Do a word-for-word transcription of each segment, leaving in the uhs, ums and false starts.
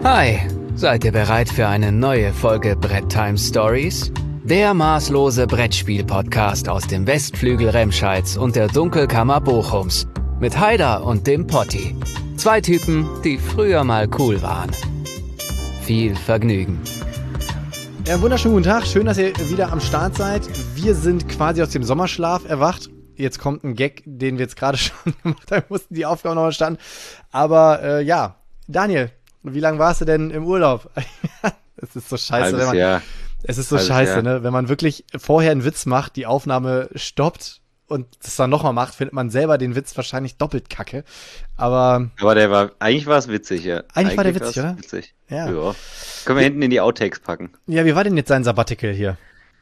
Hi, seid ihr bereit für eine neue Folge Brett Time Stories? Der maßlose Brettspiel-Podcast aus dem Westflügel Remscheids und der Dunkelkammer Bochums. Mit Haider und dem Potti. Zwei Typen, die früher mal cool waren. Viel Vergnügen. Ja, wunderschönen guten Tag. Schön, dass ihr wieder am Start seid. Wir sind quasi aus dem Sommerschlaf erwacht. Jetzt kommt ein Gag, den wir jetzt gerade schon gemacht haben. Wir mussten die Aufgabe nochmal starten. Aber äh, ja, Daniel, wie lange warst du denn im Urlaub? Es ist so scheiße, Halbes wenn man, Jahr. es ist so Halbes scheiße, Jahr. ne? Wenn man wirklich vorher einen Witz macht, die Aufnahme stoppt und das dann nochmal macht, findet man selber den Witz wahrscheinlich doppelt kacke. Aber Aber der war, eigentlich war es witzig, ja. Eigentlich war der witzig, war's oder? Witzig. Ja. Ja. Können wir hinten in die Outtakes packen. ja, wie war denn jetzt sein Sabbatical hier?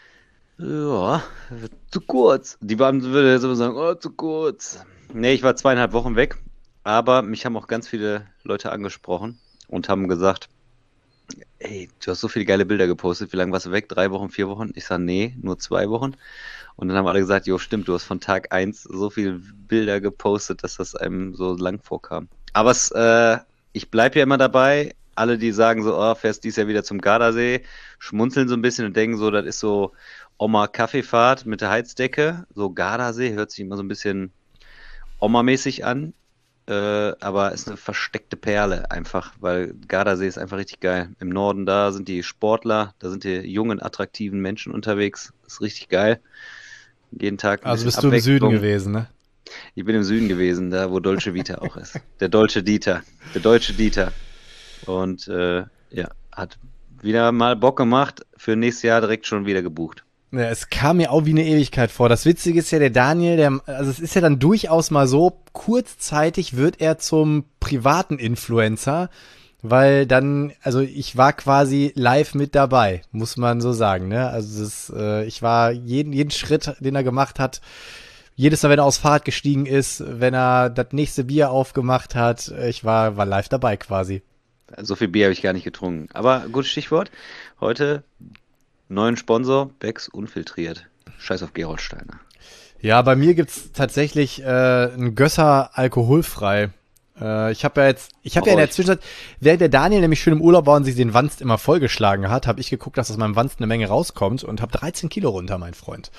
Ja, zu kurz. Die Beamten würden jetzt immer sagen, oh, zu kurz. Nee, ich war zweieinhalb Wochen weg, aber mich haben auch ganz viele Leute angesprochen und haben gesagt, ey, du hast so viele geile Bilder gepostet, wie lange warst du weg? Drei Wochen, vier Wochen? Ich sage, nee, nur zwei Wochen. Und dann haben alle gesagt, jo, stimmt, du hast von Tag eins so viele Bilder gepostet, dass das einem so lang vorkam. Aber es, äh, ich bleibe ja immer dabei. Alle, die sagen so, oh, fährst dies Jahr wieder zum Gardasee, schmunzeln so ein bisschen und denken so, das ist so Oma-Kaffeefahrt mit der Heizdecke. So Gardasee hört sich immer so ein bisschen Oma-mäßig an. Äh, aber ist eine versteckte Perle einfach, weil Gardasee ist einfach richtig geil. Im Norden, da sind die Sportler, da sind die jungen, attraktiven Menschen unterwegs. Ist richtig geil. Jeden Tag. ein Also bisschen bist du im Süden Abwechslung. gewesen, ne? Ich bin im Süden gewesen, da wo Dolce Vita auch ist. Der Dolce Dieter. Der deutsche Dieter. Und äh, ja, hat wieder mal Bock gemacht. Für nächstes Jahr direkt schon wieder gebucht. Ja, es kam mir auch wie eine Ewigkeit vor. Das Witzige ist ja, der Daniel, der, also es ist ja dann durchaus mal so, kurzzeitig wird er zum privaten Influencer, weil dann, also ich war quasi live mit dabei, muss man so sagen, ne? Also das, äh, ich war jeden, jeden Schritt, den er gemacht hat, jedes Mal, wenn er aufs Fahrrad gestiegen ist, wenn er das nächste Bier aufgemacht hat, ich war, war live dabei quasi. So viel Bier habe ich gar nicht getrunken. Aber gutes Stichwort. Heute neuen Sponsor, Becks Unfiltriert. Scheiß auf Gerolsteiner. Ja, bei mir gibt's tatsächlich äh, ein Gösser alkoholfrei. Äh, ich habe ja jetzt, ich habe ja in der euch. Zwischenzeit, während der Daniel nämlich schön im Urlaub war und sich den Wanst immer vollgeschlagen hat, habe ich geguckt, dass aus meinem Wanst eine Menge rauskommt und habe dreizehn Kilo runter, mein Freund.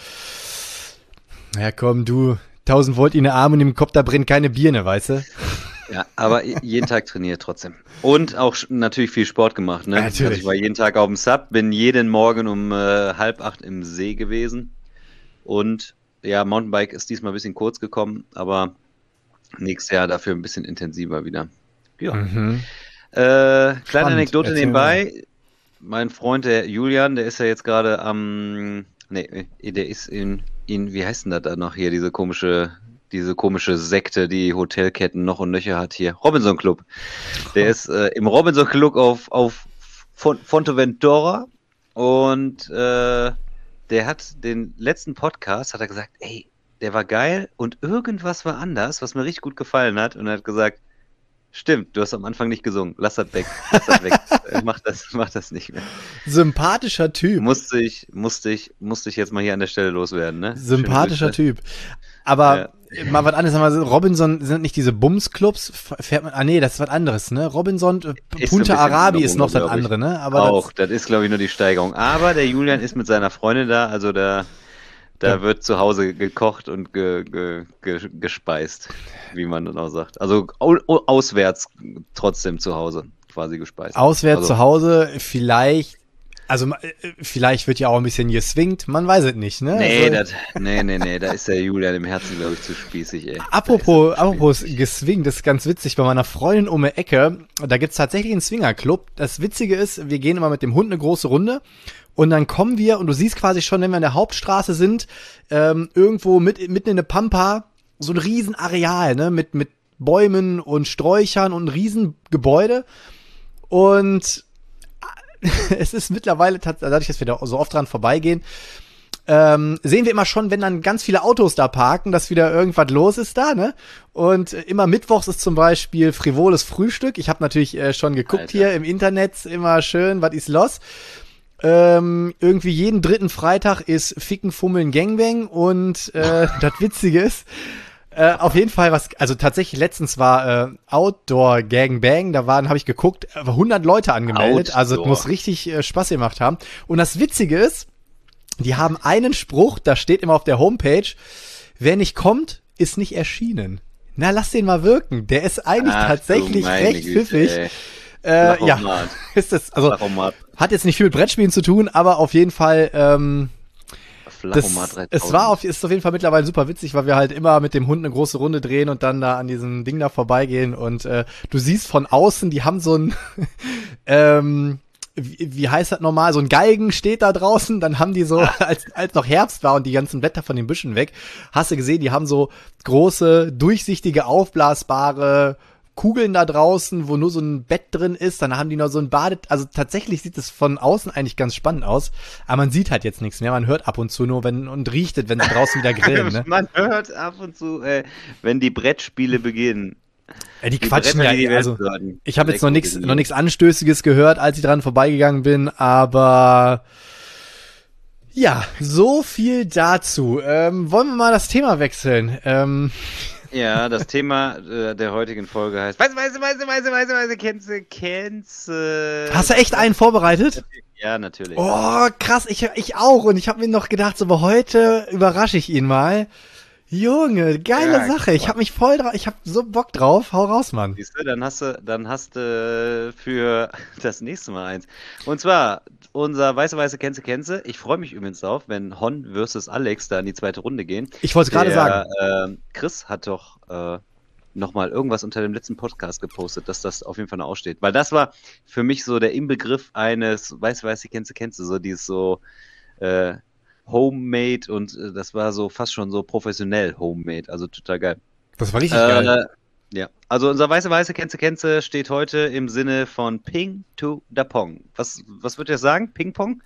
Ja komm, du, tausend Volt in den Arm und im Kopf, da brennt keine Birne, weißt du? Ja, aber jeden Tag trainiert trotzdem. Und auch sch- natürlich viel Sport gemacht. Ne? Ja, natürlich. Also ich war jeden Tag auf dem Sub, bin jeden Morgen um äh, halb acht im See gewesen. Und ja, Mountainbike ist diesmal ein bisschen kurz gekommen, aber nächstes Jahr dafür ein bisschen intensiver wieder. Ja. Mhm. Äh, kleine Spannend. Anekdote Erzähl nebenbei. Mein Freund, der Julian, der ist ja jetzt gerade am, nee, der ist in, in, wie heißt denn das da noch hier, diese komische, diese komische Sekte, die Hotelketten noch und nöcher hat hier. Robinson Club. Der ist äh, im Robinson Club auf, auf Fon- Fonteventura und äh, der hat den letzten Podcast, hat er gesagt, ey, der war geil und irgendwas war anders, was mir richtig gut gefallen hat und er hat gesagt, stimmt, du hast am Anfang nicht gesungen, lass das weg, lass das weg, Äh, mach das, mach das nicht mehr. Sympathischer Typ. Musste ich, musste ich, musste ich jetzt mal hier an der Stelle loswerden, ne? Sympathischer Schöne Grüße. Typ. Aber mal was anderes, mal so, Robinson sind nicht diese Bumsclubs, F- fährt man, ah nee, das ist was anderes, ne? Robinson, äh, Ist so ein Punta bisschen Arabi ist Änderung, noch das glaub ich. andere, ne? Aber Auch, das ist glaube ich nur die Steigerung. Aber der Julian ist mit seiner Freundin da, also da, da Ja. wird zu Hause gekocht und ge, ge, ge, gespeist, wie man dann auch sagt. Also au, au, auswärts trotzdem zu Hause quasi gespeist. das, auswärts also, zu Hause, vielleicht, also äh, vielleicht wird ja auch ein bisschen geswingt, man weiß es nicht, ne? Nee, also, das, nee, nee, nee, da ist der Julian im Herzen, glaube ich, zu spießig, ey. Apropos, Da ist er zu apropos spießig. geswingt, das ist ganz witzig, bei meiner Freundin um die Ecke, da gibt's tatsächlich einen Swingerclub. Das Witzige ist, wir gehen immer mit dem Hund eine große Runde und dann kommen wir, und du siehst quasi schon, wenn wir an der Hauptstraße sind, ähm, irgendwo mit, mitten in der Pampa, so ein riesen Areal, ne, mit, mit Bäumen und Sträuchern und ein riesen Gebäude. Und es ist mittlerweile, tats- dadurch, dass wir da so oft dran vorbeigehen, ähm, sehen wir immer schon, wenn dann ganz viele Autos da parken, dass wieder irgendwas los ist da, ne? Und äh, immer mittwochs ist zum Beispiel frivoles Frühstück. Ich habe natürlich äh, schon geguckt Alter. hier im Internet, immer schön, was ist los? Ähm, irgendwie jeden dritten Freitag ist Ficken, Fummeln, Gangbang und äh, das Witzige ist, Äh, auf jeden Fall, was, also tatsächlich letztens war äh, Outdoor Gangbang, da waren, habe ich geguckt, hundert Leute angemeldet, Outdoor. also es muss richtig äh, Spaß gemacht haben. Und das Witzige ist, die haben einen Spruch, da steht immer auf der Homepage, wer nicht kommt, ist nicht erschienen. Na, lass den mal wirken, der ist eigentlich Ach, tatsächlich du meine recht Güte, pfiffig. ey. Äh, ja, Lachomat. ist das, also Lachomat. hat jetzt nicht viel mit Brettspielen zu tun, aber auf jeden Fall, ähm, das, es war auf, ist auf jeden Fall mittlerweile super witzig, weil wir halt immer mit dem Hund eine große Runde drehen und dann da an diesem Ding da vorbeigehen und äh, du siehst von außen, die haben so ein, ähm, wie, wie heißt das normal, so ein Galgen steht da draußen, dann haben die so, als, als noch Herbst war und die ganzen Blätter von den Büschen weg, hast du gesehen, die haben so große, durchsichtige, aufblasbare Kugeln da draußen, wo nur so ein Bett drin ist, dann haben die noch so ein Bade, also tatsächlich sieht es von außen eigentlich ganz spannend aus, aber man sieht halt jetzt nichts mehr, man hört ab und zu nur, wenn, und riecht es, wenn sie draußen wieder grillen, ne? Man hört ab und zu, äh, wenn die Brettspiele beginnen. Ja, die, Die quatschen Bretter, ja, die die also, Welt würden. ich habe jetzt noch nichts, Elektrogenießen. noch nichts Anstößiges gehört, als ich dran vorbeigegangen bin, aber ja, so viel dazu. Ähm, wollen wir mal das Thema wechseln? Ähm, Ja, das Thema äh, der heutigen Folge heißt Weiße, weiße, weiße, weiße, weiße, weiße, kennst du, kennst du. hast du echt einen vorbereitet? Ja, natürlich. Oh, krass, ich, ich auch. Und ich habe mir noch gedacht, so, aber heute überrasche ich ihn mal. Junge, geile Ja, Sache. Ich habe mich voll drauf, ich habe so Bock drauf. Hau raus, Mann. Siehst du, dann hast du, dann hast du für das nächste Mal eins. Und zwar unser Weiße, weiße, kennst du, kennst du. Ich freue mich übrigens drauf, wenn Hon versus Alex da in die zweite Runde gehen. Ich wollte es gerade sagen. Äh, Chris hat doch äh, nochmal irgendwas unter dem letzten Podcast gepostet, dass das auf jeden Fall noch aussteht. Weil das war für mich so der Inbegriff eines Weiße, weiße, kennst du, kennst du. So dieses so äh, Homemade und äh, das war so fast schon so professionell Homemade. Also total geil. Das war richtig geil. Äh, ja, also unser Weiße Weiße Kennze Kennze steht heute im Sinne von Ping to the Pong. Was, was würdet ihr sagen? Ping Pong?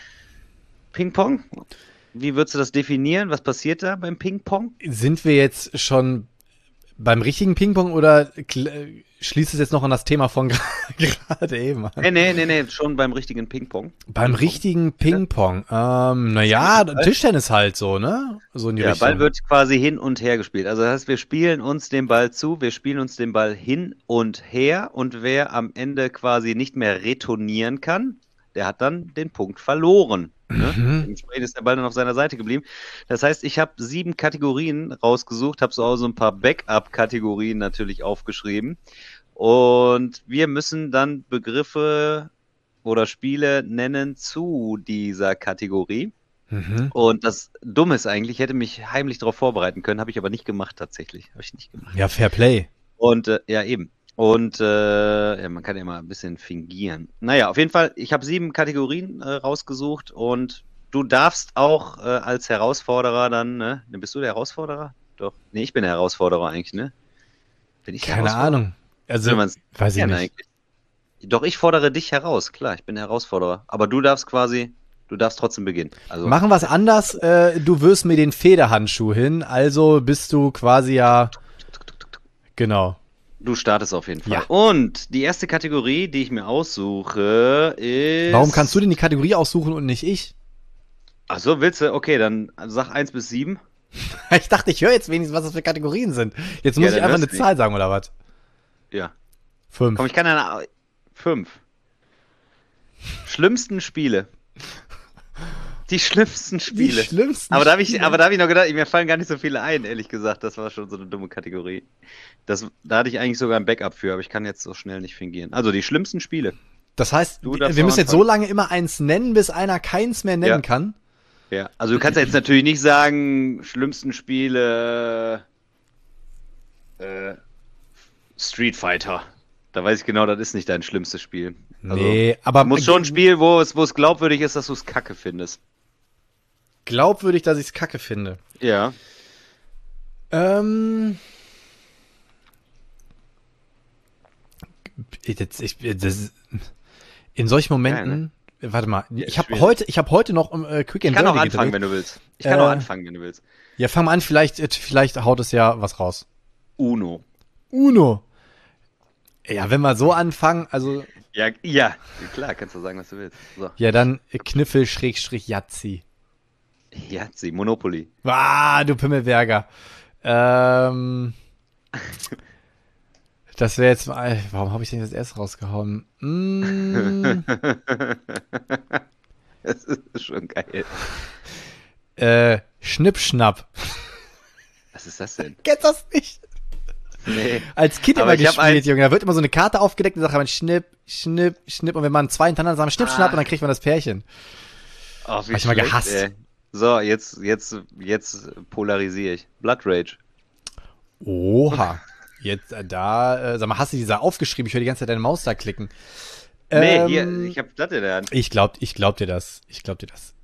Ping Pong? Wie würdest du das definieren? Was passiert da beim Ping Pong? Sind wir jetzt schon beim richtigen Ping-Pong oder kl- schließt es jetzt noch an das Thema von gerade eben an? Nee, nee, nee, nee, schon beim richtigen Ping Pong. Beim Ping-Pong. richtigen Ping-Pong. Ähm, naja, Tischtennis halt so, ne? So in die Ja, Richtung. Ball wird quasi hin und her gespielt. Also das heißt, wir spielen uns den Ball zu, wir spielen uns den Ball hin und her und wer am Ende quasi nicht mehr retournieren kann, der hat dann den Punkt verloren. Ne? Mhm. Dementsprechend ist der Ball dann auf seiner Seite geblieben. Das heißt, ich habe sieben Kategorien rausgesucht, habe so auch so ein paar Backup-Kategorien natürlich aufgeschrieben. Und wir müssen dann Begriffe oder Spiele nennen zu dieser Kategorie. Mhm. Und das Dumme ist eigentlich, ich hätte mich heimlich darauf vorbereiten können, habe ich aber nicht gemacht tatsächlich. Habe ich nicht gemacht. Ja, Fair Play. Und äh, ja, eben. Und äh, ja, man kann ja mal ein bisschen fingieren. Naja, auf jeden Fall, ich habe sieben Kategorien äh, rausgesucht und du darfst auch äh, als Herausforderer dann, ne? Bist du der Herausforderer? Doch. Nee, ich bin der Herausforderer eigentlich, ne? Bin ich der Keine Herausforderer? Ahnung. Also, Will man's weiß ich gerne nicht. eigentlich. Doch, ich fordere dich heraus, klar, ich bin der Herausforderer. Aber du darfst quasi, du darfst trotzdem beginnen. Also, Machen wir es anders. Äh, du wirst mir den Federhandschuh hin, also bist du quasi ja. Genau. du startest auf jeden Fall. Ja. Und die erste Kategorie, die ich mir aussuche, ist... Warum kannst du denn die Kategorie aussuchen und nicht ich? Ach so, willst du? Okay, dann sag eins bis sieben. Ich dachte, ich höre jetzt wenigstens, was das für Kategorien sind. Jetzt muss Ja, ich dann einfach eine hörst du Zahl sagen, oder was? Ja. Fünf. Komm, ich kann eine... Fünf. Schlimmsten Spiele. Die schlimmsten Spiele. Die schlimmsten aber da habe ich, Spiele. aber da habe ich noch gedacht, mir fallen gar nicht so viele ein, ehrlich gesagt. Das war schon so eine dumme Kategorie. Das, da hatte ich eigentlich sogar ein Backup für, aber ich kann jetzt so schnell nicht fingieren. Also die schlimmsten Spiele. Das heißt, Du wir darfst wir auch müssen jetzt anfangen. so lange immer eins nennen, bis einer keins mehr nennen Ja. kann. Ja. Also du kannst ja jetzt natürlich nicht sagen, schlimmsten Spiele äh, Street Fighter. Da weiß ich genau, das ist nicht dein schlimmstes Spiel. Also, Nee, aber muss schon ein Spiel, wo es, wo es glaubwürdig ist, dass du es kacke findest. glaubwürdig, dass ich es kacke finde. Ja. Ähm. Jetzt, ich, das, in solchen Momenten. Warte mal, ich habe schwierig. heute, ich habe heute noch um, äh, Quick Ich and kann auch Dirty anfangen, gedreht. wenn du willst. Ich kann Äh, auch anfangen, wenn du willst. Ja, fang mal an, vielleicht, äh, vielleicht haut es ja was raus. Uno. Uno. Ja, wenn wir so anfangen, also, Ja, ja. Klar, kannst du sagen, was du willst. So. ja, dann Kniffel Schrägstrich Yazzi. Yazzi, Monopoly. Ah, du Pimmelberger. Ähm, das wäre jetzt mal. Warum habe ich denn das erst rausgehauen? Mm, Das ist schon geil. äh, Schnippschnapp. Was ist das denn? Kennst das nicht? Nee. Als Kind Aber immer ich hab gespielt, Junge. Da wird immer so eine Karte aufgedeckt und dann sagt man Schnipp, Schnipp, Schnipp. Und wenn man zwei hintereinander sagt, Schnipp, Schnapp, Ah. und dann kriegt man das Pärchen. Oh, wie Hab ich mal schlecht, gehasst. ey. So, jetzt, jetzt, jetzt polarisiere ich. Blood Rage. Oha. Jetzt, äh, da, äh, sag mal, hast du die da aufgeschrieben? Ich höre die ganze Zeit deine Maus da klicken. Nee, Ähm, hier, ich hab das in der Hand. Ich glaub, ich glaub dir das. Ich glaub dir das.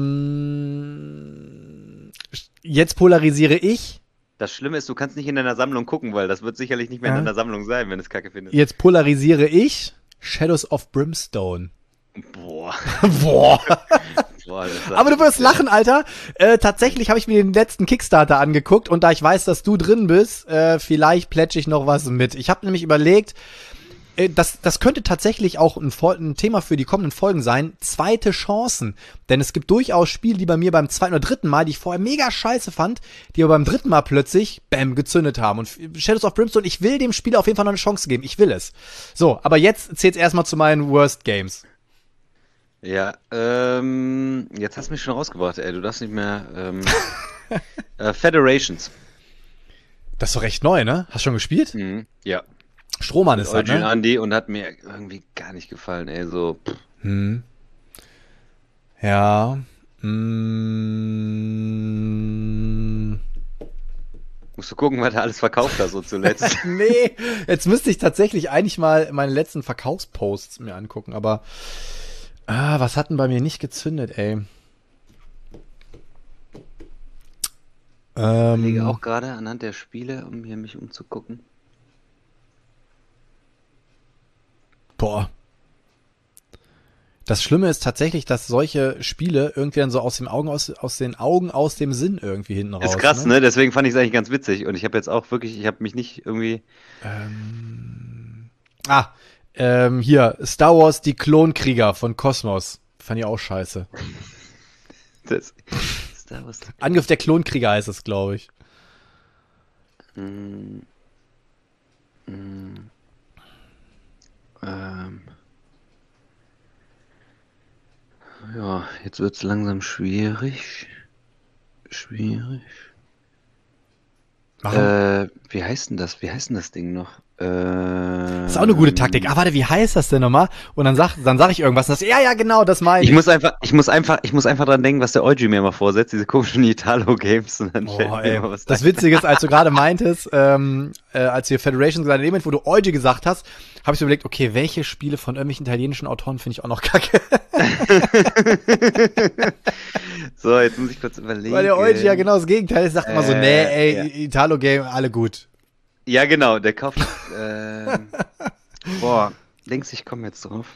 Ähm, jetzt polarisiere ich. Das Schlimme ist, du kannst nicht in deiner Sammlung gucken, weil das wird sicherlich nicht mehr in Ja. deiner Sammlung sein, wenn du es kacke findest. Jetzt polarisiere ich. Shadows of Brimstone. Boah. Boah. Boah, das ist- Aber du wirst lachen, Alter. Äh, tatsächlich habe ich mir den letzten Kickstarter angeguckt und da ich weiß, dass du drin bist, äh, vielleicht plätsche ich noch was mit. Ich habe nämlich überlegt, äh, das, das könnte tatsächlich auch ein, Fol- ein Thema für die kommenden Folgen sein. Zweite Chancen. Denn es gibt durchaus Spiele, die bei mir beim zweiten oder dritten Mal, die ich vorher mega scheiße fand, die aber beim dritten Mal plötzlich, bam, gezündet haben. Und Shadows of Brimstone, ich will dem Spiel auf jeden Fall noch eine Chance geben. Ich will es. So, aber jetzt zählt's erstmal zu meinen Worst Games. Ja, ähm, jetzt hast du mich schon rausgebracht, ey. Du darfst nicht mehr, ähm, äh, Federations. Das ist doch recht neu, ne? Hast du schon gespielt? Mhm. Ja. Strohmann ist das, Eugene ne? Andy und hat mir irgendwie gar nicht gefallen, ey. So, pff. Hm. Ja. Mm. Musst du gucken, was er alles verkauft hat, so zuletzt. Nee, jetzt müsste ich tatsächlich eigentlich mal meine letzten Verkaufsposts mir angucken, aber ah, was hat denn bei mir nicht gezündet, ey? Ich überlege Ähm, auch gerade anhand der Spiele, um hier mich umzugucken. boah. Das Schlimme ist tatsächlich, dass solche Spiele irgendwie dann so aus den Augen, aus, aus den Augen, aus dem Sinn irgendwie hinten raus. Ist krass, ne? Deswegen fand ich es eigentlich ganz witzig. Und ich habe jetzt auch wirklich, ich habe mich nicht irgendwie. Ähm, ah, ähm, hier, Star Wars, die Klonkrieger von Kosmos. Fand ich auch scheiße. Das, Star Wars. Angriff der Klonkrieger heißt es, glaube ich. Mm, mm, ähm, ja, jetzt wird es langsam schwierig. Schwierig. Machen. Äh, wie heißt denn das? Wie heißt denn das Ding noch? Äh, Das ist auch eine gute Taktik. Ah, warte, wie heißt das denn nochmal? Und dann sag, dann sag ich irgendwas. Und das, ja, ja, genau, das meine Ich ich. muss einfach, ich muss einfach, ich muss einfach dran denken, was der Eugi mir immer vorsetzt, diese komischen Italo-Games. Und dann fällt Oh, mir ey. immer was Das ein. Witzige ist, als du gerade meintest, ähm, äh, als wir Federation gesagt haben, in dem Moment, wo du Euge gesagt hast, habe ich so überlegt, okay, welche Spiele von irgendwelchen italienischen Autoren finde ich auch noch kacke? So, jetzt muss ich kurz überlegen. Weil der Euge ja genau das Gegenteil ist. Sagt immer so, Äh, nee, ey, ja. Italo-Game, alle gut. Ja, genau, der kauft. ähm, boah, denkst du, ich komme jetzt drauf?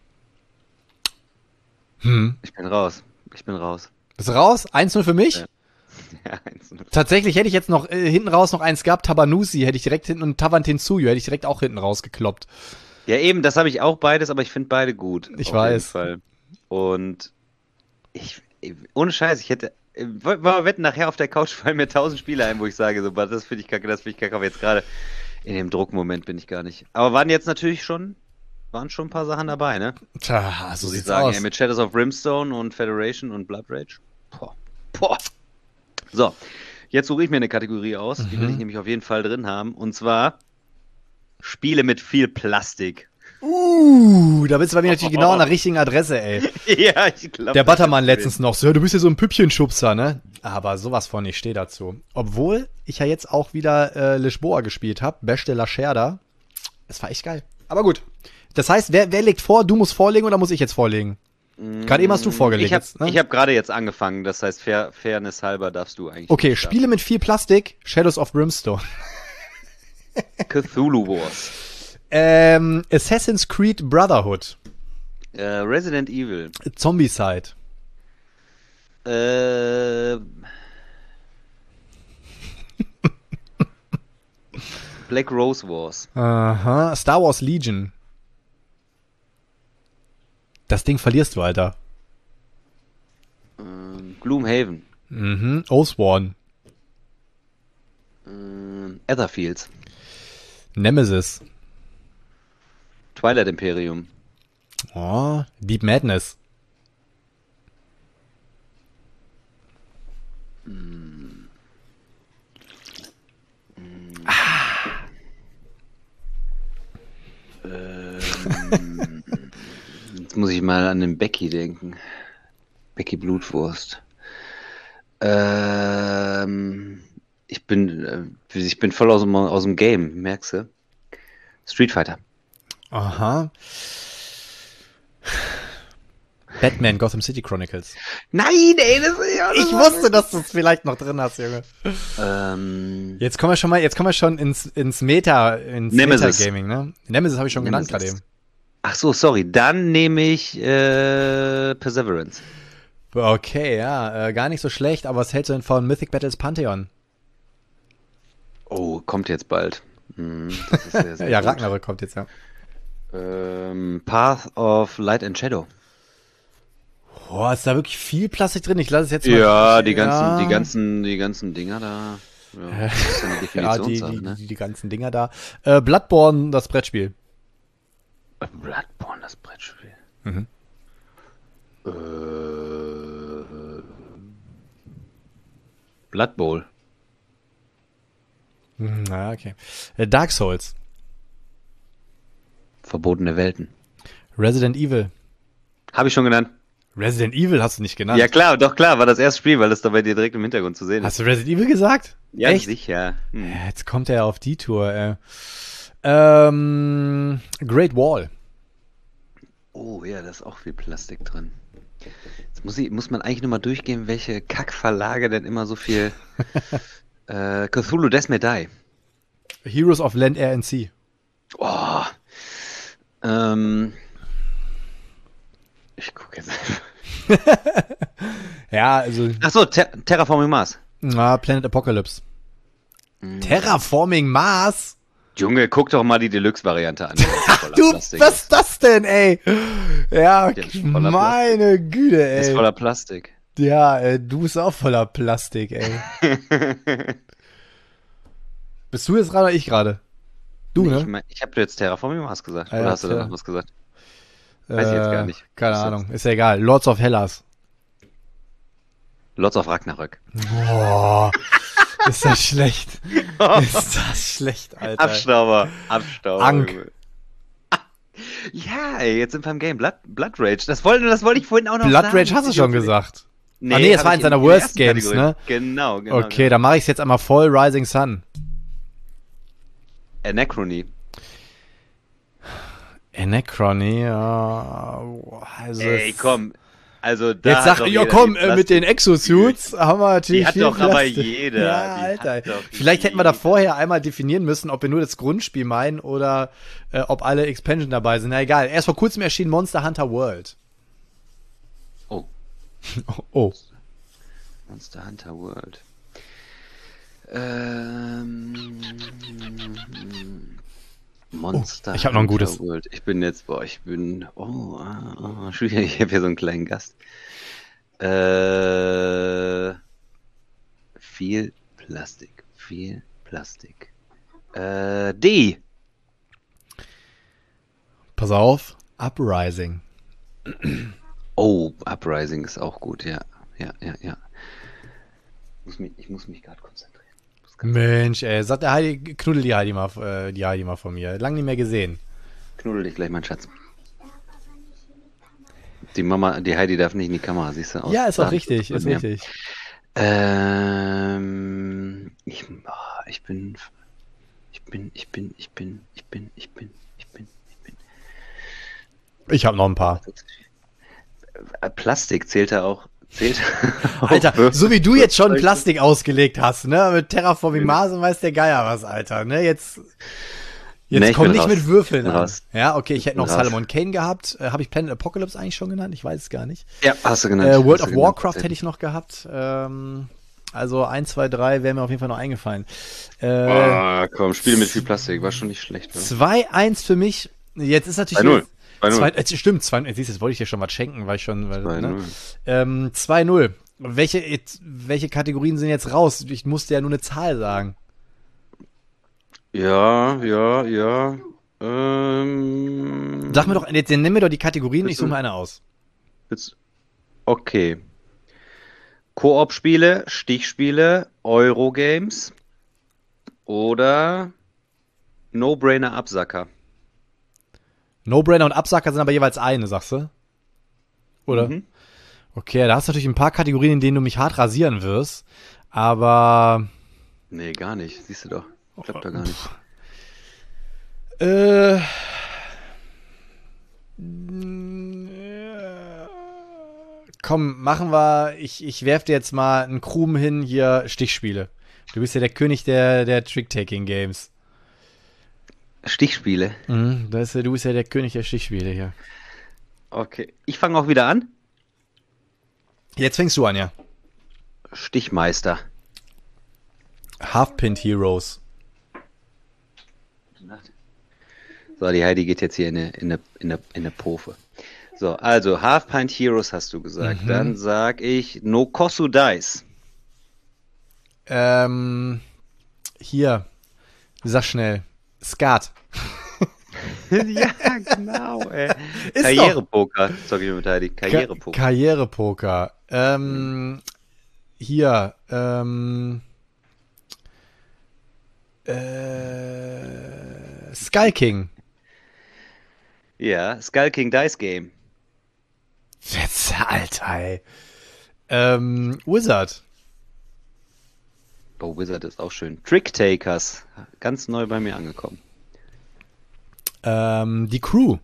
Hm. Ich bin raus. Ich bin raus. Bist du raus? eins null für mich? Ja. Ja, eins null. Tatsächlich hätte ich jetzt noch äh, hinten raus noch eins gehabt, Tabanusi hätte ich direkt hinten und Tavantinsuyu hätte ich direkt auch hinten rausgekloppt. Ja, eben, das habe ich auch beides, aber ich finde beide gut. Ich auf weiß. Jeden Fall. Und ich, ohne Scheiß, ich hätte, wollen wir wetten, nachher auf der Couch fallen mir tausend Spiele ein, wo ich sage, so, das finde ich kacke, das finde ich kacke, aber jetzt gerade in dem Druckmoment bin ich gar nicht. Aber waren jetzt natürlich schon, waren schon ein paar Sachen dabei, ne? Tja, so Muss ich sieht's sagen, aus. ey, mit Shadows of Brimstone und Federation und Blood Rage. Boah. Boah. So, jetzt suche ich mir eine Kategorie aus, die will Mhm. ich nämlich auf jeden Fall drin haben, und zwar Spiele mit viel Plastik. Uh, da bist du bei mir natürlich genau an der richtigen Adresse, ey. Ja, ich glaube. Der Buttermann letztens noch so, ja, du bist ja so ein Püppchenschubser, ne? Aber sowas von, ich stehe dazu. Obwohl ich ja jetzt auch wieder äh, Lisboa gespielt habe, Beste La Scherda. Es war echt geil. Aber gut. Das heißt, wer, wer legt vor? Du musst vorlegen oder muss ich jetzt vorlegen? Gerade eben hast du vorgelegt. Ich habe jetzt, ne? ich hab gerade jetzt angefangen, das heißt, fair, Fairness halber darfst du eigentlich. Okay, nicht starten. Spiele mit viel Plastik, Shadows of Brimstone. Cthulhu Wars. Ähm, Assassin's Creed Brotherhood. Äh, Resident Evil. Zombicide. Äh, Black Rose Wars. Aha. Star Wars Legion. Das Ding verlierst du, Alter. Ähm, Gloomhaven. Mhm. Oathsworn. Ähm, Etherfields. Nemesis. Twilight Imperium. Oh, Deep Madness. Mm. Mm. Ah. Ähm, jetzt muss ich mal an den Becky denken. Becky Blutwurst. Ähm, ich bin, äh, ich bin voll aus dem, aus dem Game, merkst du? Street Fighter. Aha. Batman Gotham City Chronicles. Nein, ey, das ist ja. Ich wusste, dass du es vielleicht noch drin hast, Junge. Ähm, Jetzt kommen wir schon mal, jetzt kommen wir schon ins, ins Meta, ins Nemesis. Meta-Gaming, ne? Nemesis habe ich schon Nemesis. genannt gerade eben. Ach so, sorry. Dann nehme ich äh, Perseverance. Okay, ja, äh, gar nicht so schlecht, aber was hältst du denn von Mythic Battles Pantheon? Oh, kommt jetzt bald. Hm, das ist sehr, sehr Ja, gut. Ragnarök kommt jetzt, ja. Ähm, Path of Light and Shadow. Boah, ist da wirklich viel Plastik drin? Ich lasse es jetzt mal. Ja, die ganzen, ja. die ganzen, die ganzen Dinger da. Ja, das ist ja eine Ja, die, Definitionssache, die, ne? die, die ganzen Dinger da. Äh, Bloodborne, das Brettspiel. Bloodborne, das Brettspiel. Mhm. Äh, Blood Bowl. Hm, Na, okay. Äh, Dark Souls. Verbotene Welten. Resident Evil. Habe ich schon genannt. Resident Evil hast du nicht genannt. Ja klar, doch klar, war das erste Spiel, weil das da bei dir direkt im Hintergrund zu sehen ist. Hast du Resident Evil gesagt? Ja, Echt? sicher. Hm. Ja, jetzt kommt er auf die Tour, ey. Ähm, Great Wall. Oh ja, da ist auch viel Plastik drin. Jetzt muss, ich, muss man eigentlich nur mal durchgehen, welche Kackverlage denn immer so viel äh, Cthulhu Death May Die. Heroes of Land, Air and Sea. Oh. Ähm. Ich gucke jetzt einfach. Ja, also, Achso, Ter Terraforming Mars. na, Planet Apocalypse. Mhm. Terraforming Mars? Junge, guck doch mal die Deluxe-Variante an. Die ist voller Du, Plastik. was ist das denn, ey? Ja, Der ist voller meine Güte, Der ist ey. voller Plastik. Ja, äh, du bist auch voller Plastik, ey. Bist du jetzt gerade oder ich gerade? Du, Nee, ne? Ich, mein, ich habe jetzt Terraforming Mars gesagt. Ah, Oder ja, hast du da Ter- noch was gesagt? Weiß ich jetzt gar nicht. Keine Was Ahnung, ist ja egal. Lords of Hellas. Lords of Ragnarök. Boah, ist das schlecht. Ist das schlecht, Alter. Abstauber. Abstauber. Ank. Junge. Ah, Ja, ey, jetzt sind wir im Game. Blood, Blood Rage. Das wollte, das wollte ich vorhin auch noch Blood sagen. Rage hast du schon gesagt. Nee, Ah, nee, das hab war ich eins deiner in- in der Worst ersten Games, Kategorie. ne? Genau, genau. Okay, genau. dann mache ich es jetzt einmal voll. Rising Sun. Anachrony. Anachrony, ja. Also Ey, es- komm. Also da Jetzt hat sag, doch ja jeder komm, die äh, mit den Plastik- Exosuits haben wir natürlich Die hat viel doch aber Plastik. jeder. Ja, Die Alter. hat doch Vielleicht hätten wir da jeder. vorher einmal definieren müssen, ob wir nur das Grundspiel meinen oder äh, ob alle Expansion dabei sind. Na egal. Erst vor kurzem erschien Monster Hunter World. Oh, Oh, oh. Monster Hunter World. Ähm, Monster Oh, ich hab noch ein Hunter gutes. World. Ich bin jetzt, boah, ich bin, oh, ah, ah, schwierig, ich habe hier so einen kleinen Gast. Äh, viel Plastik, viel Plastik. Äh, D. Pass auf. Uprising. Oh, Uprising ist auch gut, ja, ja, ja, ja. Ich muss mich, ich muss mich gerade konzentrieren. Ich muss ganz- Mensch, ey, sagt der Heidi, knuddel die Heidi mal, äh, die Heidi mal von mir. Lang nicht mehr gesehen. Knuddel dich gleich, mein Schatz. Die Mama, die Heidi darf nicht in die Kamera, siehst du? Aus Ja, ist auch Datenschutz richtig, bei ist mir. richtig. Ähm, ich, oh, ich bin, ich bin, ich bin, ich bin, ich bin, ich bin, ich bin, ich bin. Ich habe noch ein paar. Äh, Plastik zählt da auch, zählt. Alter, auch so wie du jetzt schon Würfel- Plastik ausgelegt hast, ne? Mit Terraforming Mars und weiß der Geier was, Alter, ne? Jetzt, jetzt Nee, ich komm bin nicht raus. mit Würfeln Ich bin an. raus. Ja, okay, ich hätte bin noch raus. Salomon Kane gehabt. Äh, habe ich Planet Apocalypse eigentlich schon genannt? Ich weiß es gar nicht. Ja, hast du genannt. Äh, World hast of du genannt, Warcraft hätte ich noch gehabt. Ähm, also eins, zwei, drei wäre mir auf jeden Fall noch eingefallen. Äh, Ah, komm, Spiele mit viel Plastik, war schon nicht schlecht. Oder? zwei eins für mich. Jetzt ist natürlich... zwei null. zwei null. Zwei, äh, stimmt, zwei, äh, siehst du, jetzt wollte ich dir schon was schenken, weil ich schon... Weil, zwei null. ne? ähm, zwei null. Welche, jetzt- welche Kategorien sind jetzt raus? Ich musste ja nur eine Zahl sagen. Ja, ja, ja. Ähm, Sag mir doch, jetzt nenn mir doch die Kategorien, ich Willst suche du- mir eine aus. willst- Okay. Koop-Spiele, Stichspiele, Eurogames oder No-Brainer-Absacker. No-Brainer und Absacker sind aber jeweils eine, sagst du? Oder? Mhm. Okay, da hast du natürlich ein paar Kategorien, in denen du mich hart rasieren wirst. Aber. Nee, gar nicht. Siehst du doch. Klappt doch gar nicht. Äh. Komm, machen wir. Ich, ich werf dir jetzt mal einen Krumen hin, hier Stichspiele. Du bist ja der König der, der Trick-Taking-Games. Stichspiele. Mhm, das ist, ja- du bist ja der König der Stichspiele hier. Okay. Ich fange auch wieder an. Jetzt fängst du an, ja. Stichmeister. Half-Pint Heroes. So, die Heidi geht jetzt hier in eine, in eine, in eine, in eine Pofe. So, also Half Pint Heroes hast du gesagt. Mhm. Dann sag ich No Kosu Dice. Ähm. Hier. Sag schnell. Skat. Ja, genau, ey. Ist Karrierepoker, sag ich mit Heidi. Ka- Karrierepoker. Karrierepoker. Ähm, hier, ähm, äh, Sky King. Ja, Skull King Dice Game. Jetzt, Alter, ey. Ähm, Wizard. Oh, Wizard ist auch schön. Trick Takers. Ganz neu bei mir angekommen. Ähm, die Crew.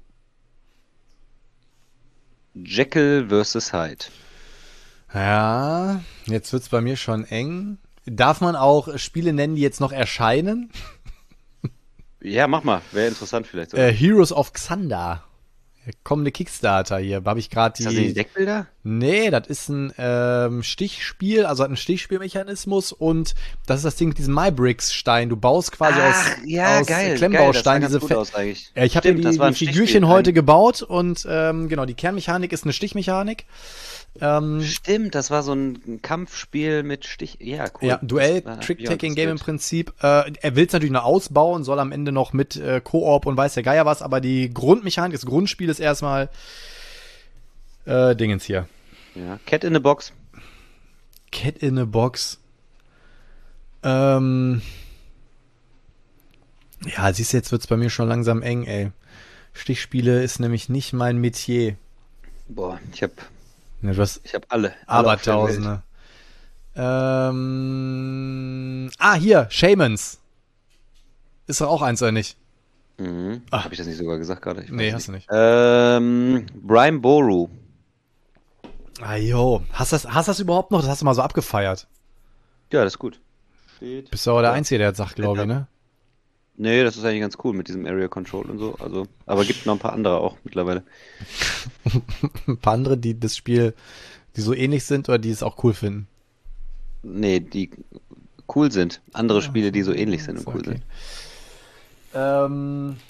Jekyll versus Hyde. Ja, jetzt wird's bei mir schon eng. Darf man auch Spiele nennen, die jetzt noch erscheinen? Ja, mach mal. Wäre interessant vielleicht. sogar. Äh, Heroes of Xander. Der kommende Kickstarter hier. Da habe ich gerade Ist das die die. Deckbilder? Nee, das ist ein ähm, Stichspiel, also hat einen Stichspielmechanismus und das ist das Ding mit diesem MyBricks-Stein. Du baust quasi aus, ja, aus geil, Klemmbaustein geil, das sah diese ganz gut Fe- aus eigentlich. Ja, ich habe Stimmt, die, das war ein die Stichspiel. Figürchen heute Ein- gebaut und ähm, genau, die Kernmechanik ist eine Stichmechanik. Ähm, Stimmt, das war so ein Kampfspiel mit Stich. Ja, cool. ja, Duell, Das war- Trick-Taking-Game im ja, Prinzip. Äh, er will es natürlich noch ausbauen, soll am Ende noch mit äh, Koop und weiß der Geier was, aber die Grundmechanik, das Grundspiel ist erstmal äh, Dingens hier. Ja, Cat in the Box. Cat in a Box. Ähm. Ja, siehst du, jetzt wird's bei mir schon langsam eng, ey. Stichspiele ist nämlich nicht mein Metier. Boah, ich hab, Ne, du hast ich hab alle. alle auf der Welt. Abertausende. Ähm. Ah, hier, Shamans. Ist doch auch eins, oder nicht? Mhm. Ah. Hab ich das nicht sogar gesagt gerade? Ich weiß Nee, hast du nicht. Ähm, Brian Boru. Ah, jo. Hast du das, hast du das überhaupt noch? Das hast du mal so abgefeiert. Ja, das ist gut. Steht. Bist du aber der Ja. Einzige, der das sagt, glaube ich, ne? Nee, das ist eigentlich ganz cool mit diesem Area Control und so. Also, aber gibt noch ein paar andere auch mittlerweile. Ein paar andere, die das Spiel, die so ähnlich sind oder die es auch cool finden. Nee, die cool sind. Andere Spiele, die so ähnlich sind und Ist cool okay. sind. Ähm.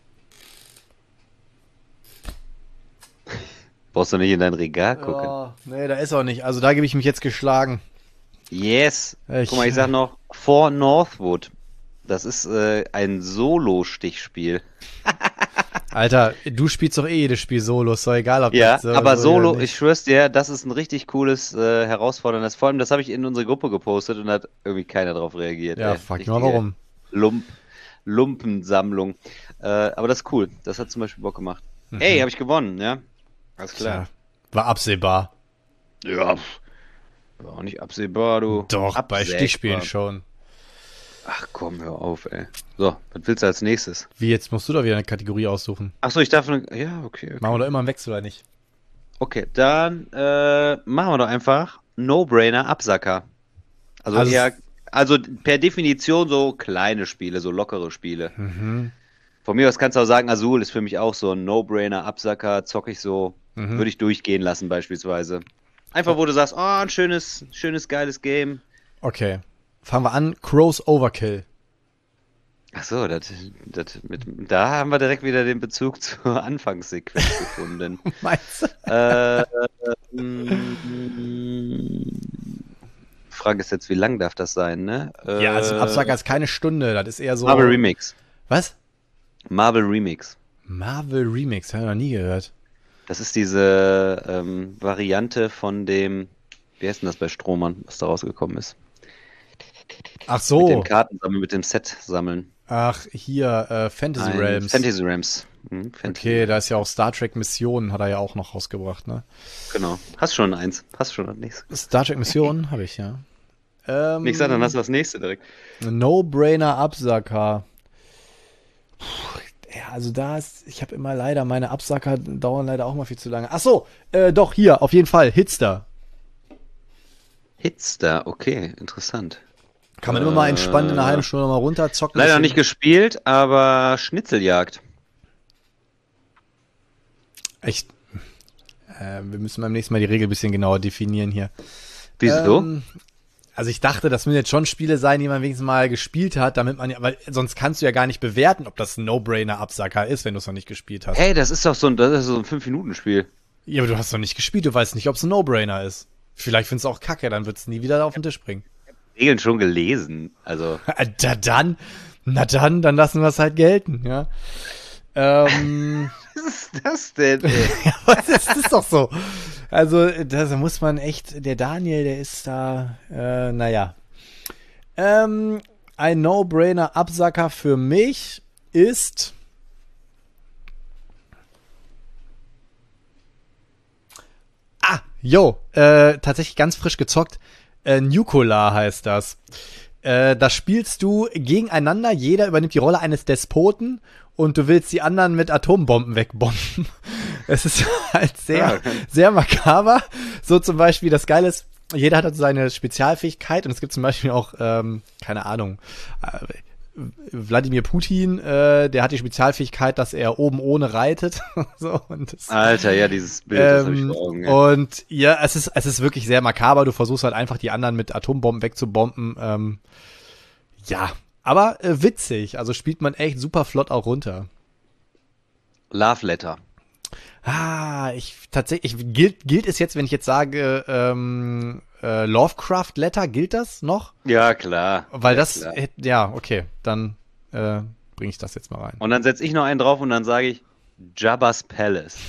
Brauchst du nicht in dein Regal gucken. Ja, nee, da ist auch nicht. Also da gebe ich mich jetzt geschlagen. Yes. Ich- Guck mal, ich sag noch For Northwood. Das ist äh, ein Solo-Stichspiel. Alter, du spielst doch eh jedes Spiel solo, ist doch egal, ob Ja, das so aber so Solo, oder ich nicht. schwör's dir, das ist ein richtig cooles, äh, herausforderndes. Vor allem, das habe ich in unsere Gruppe gepostet und hat irgendwie keiner drauf reagiert. Ja, ey. frag mich Richtige mal warum. Lump, Lumpensammlung. Äh, aber das ist cool. Das hat zum Beispiel Bock gemacht. Ey, habe ich gewonnen, ja? Alles klar. Tja, war absehbar. Ja. pff. War auch nicht absehbar, du. Doch, bei Absägbar. Stichspielen schon. Ach komm, hör auf, ey. So, was willst du als nächstes? Wie, jetzt musst du doch wieder eine Kategorie aussuchen. Achso, ich darf. Ne, ja, okay. okay. Machen wir doch immer einen Wechsel, oder nicht? Okay, dann äh, machen wir doch einfach No-Brainer Absacker. Also, Also- eher, also per Definition so kleine Spiele, so lockere Spiele. Mhm. Von mir aus kannst du auch sagen, Azul ist für mich auch so ein No-Brainer Absacker, zocke ich so, Mhm. würde ich durchgehen lassen beispielsweise. Einfach, wo du sagst, oh, ein schönes, schönes, geiles Game. Okay. Fangen wir an. Crows Overkill. Achso, das, das mit, da haben wir direkt wieder den Bezug zur Anfangssequenz gefunden. Meinst du? äh, mm, Frage ist jetzt, wie lang darf das sein, ne? Ja, also ein Äh, Absacker ist keine Stunde, das ist eher so... Marvel Remix. Was? Marvel Remix. Marvel Remix, habe ich noch nie gehört. Das ist diese ähm, Variante von dem, wie heißt denn das bei Strohmann, was da rausgekommen ist? Ach Mit so, dem Kartensammeln, mit dem Set sammeln. ach hier, äh, Fantasy Nein, Realms. Fantasy Realms. Hm, Fantasy Okay, da ist ja auch Star Trek Missionen, hat er ja auch noch rausgebracht, ne? Genau. Hast schon eins. Hast schon das nächste. Star Trek Missionen habe ich, ja. Ähm, Ich sag, dann hast du das nächste direkt. No-Brainer Absacker. Puh, ja, also da ist, ich habe immer leider, meine Absacker dauern leider auch mal viel zu lange. Ach so, äh, doch, hier, auf jeden Fall, Hitster. Hitster, okay, interessant. Kann man immer mal entspannt in einer Äh, halben Stunde mal runterzocken. Leider bisschen- nicht gespielt, aber Schnitzeljagd. Echt. Äh, wir müssen beim nächsten Mal die Regel ein bisschen genauer definieren hier. Wieso? Ähm, also ich dachte, das müssen jetzt schon Spiele sein, die man wenigstens mal gespielt hat, damit man ja, weil sonst kannst du ja gar nicht bewerten, ob das ein No-Brainer-Absacker ist, wenn du es noch nicht gespielt hast. Hey, das ist doch so ein, das ist so ein fünf Minuten Spiel. Ja, aber du hast noch nicht gespielt, du weißt nicht, ob es ein No-Brainer ist. Vielleicht findest du auch kacke, dann wird es nie wieder auf den Tisch bringen. Regeln schon gelesen. Also, Na dann, na dann, dann lassen wir es halt gelten, ja. Ähm, was ist das denn? Ey? ja, was ist das doch so? Also, da muss man echt, der Daniel, der ist da, äh, naja. Ähm, ein No-Brainer-Absacker für mich ist Ah, yo, äh, tatsächlich ganz frisch gezockt. Äh, Nukolar heißt das. Äh, da spielst du gegeneinander, jeder übernimmt die Rolle eines Despoten und du willst die anderen mit Atombomben wegbomben. Es ist halt sehr, Ja, okay. sehr makaber. So zum Beispiel, das Geile ist, jeder hat halt seine Spezialfähigkeit und es gibt zum Beispiel auch, ähm, keine Ahnung, äh, Wladimir Putin, äh, der hat die Spezialfähigkeit, dass er oben ohne reitet. so, und das, Alter, ja, dieses Bild, das habe ich ähm, vor Augen. Ja. Und ja, es ist, es ist wirklich sehr makaber. Du versuchst halt einfach die anderen mit Atombomben wegzubomben. Ähm, ja, aber äh, witzig. Also spielt man echt super flott auch runter. Love Letter. Ah, ich tatsächlich, gilt, gilt es jetzt, wenn ich jetzt sage, ähm, äh, Lovecraft Letter, gilt das noch? Ja, klar. Weil ja, das, klar. äh, ja, okay, dann äh, bringe ich das jetzt mal rein. Und dann setze ich noch einen drauf und dann sage ich Jabba's Palace.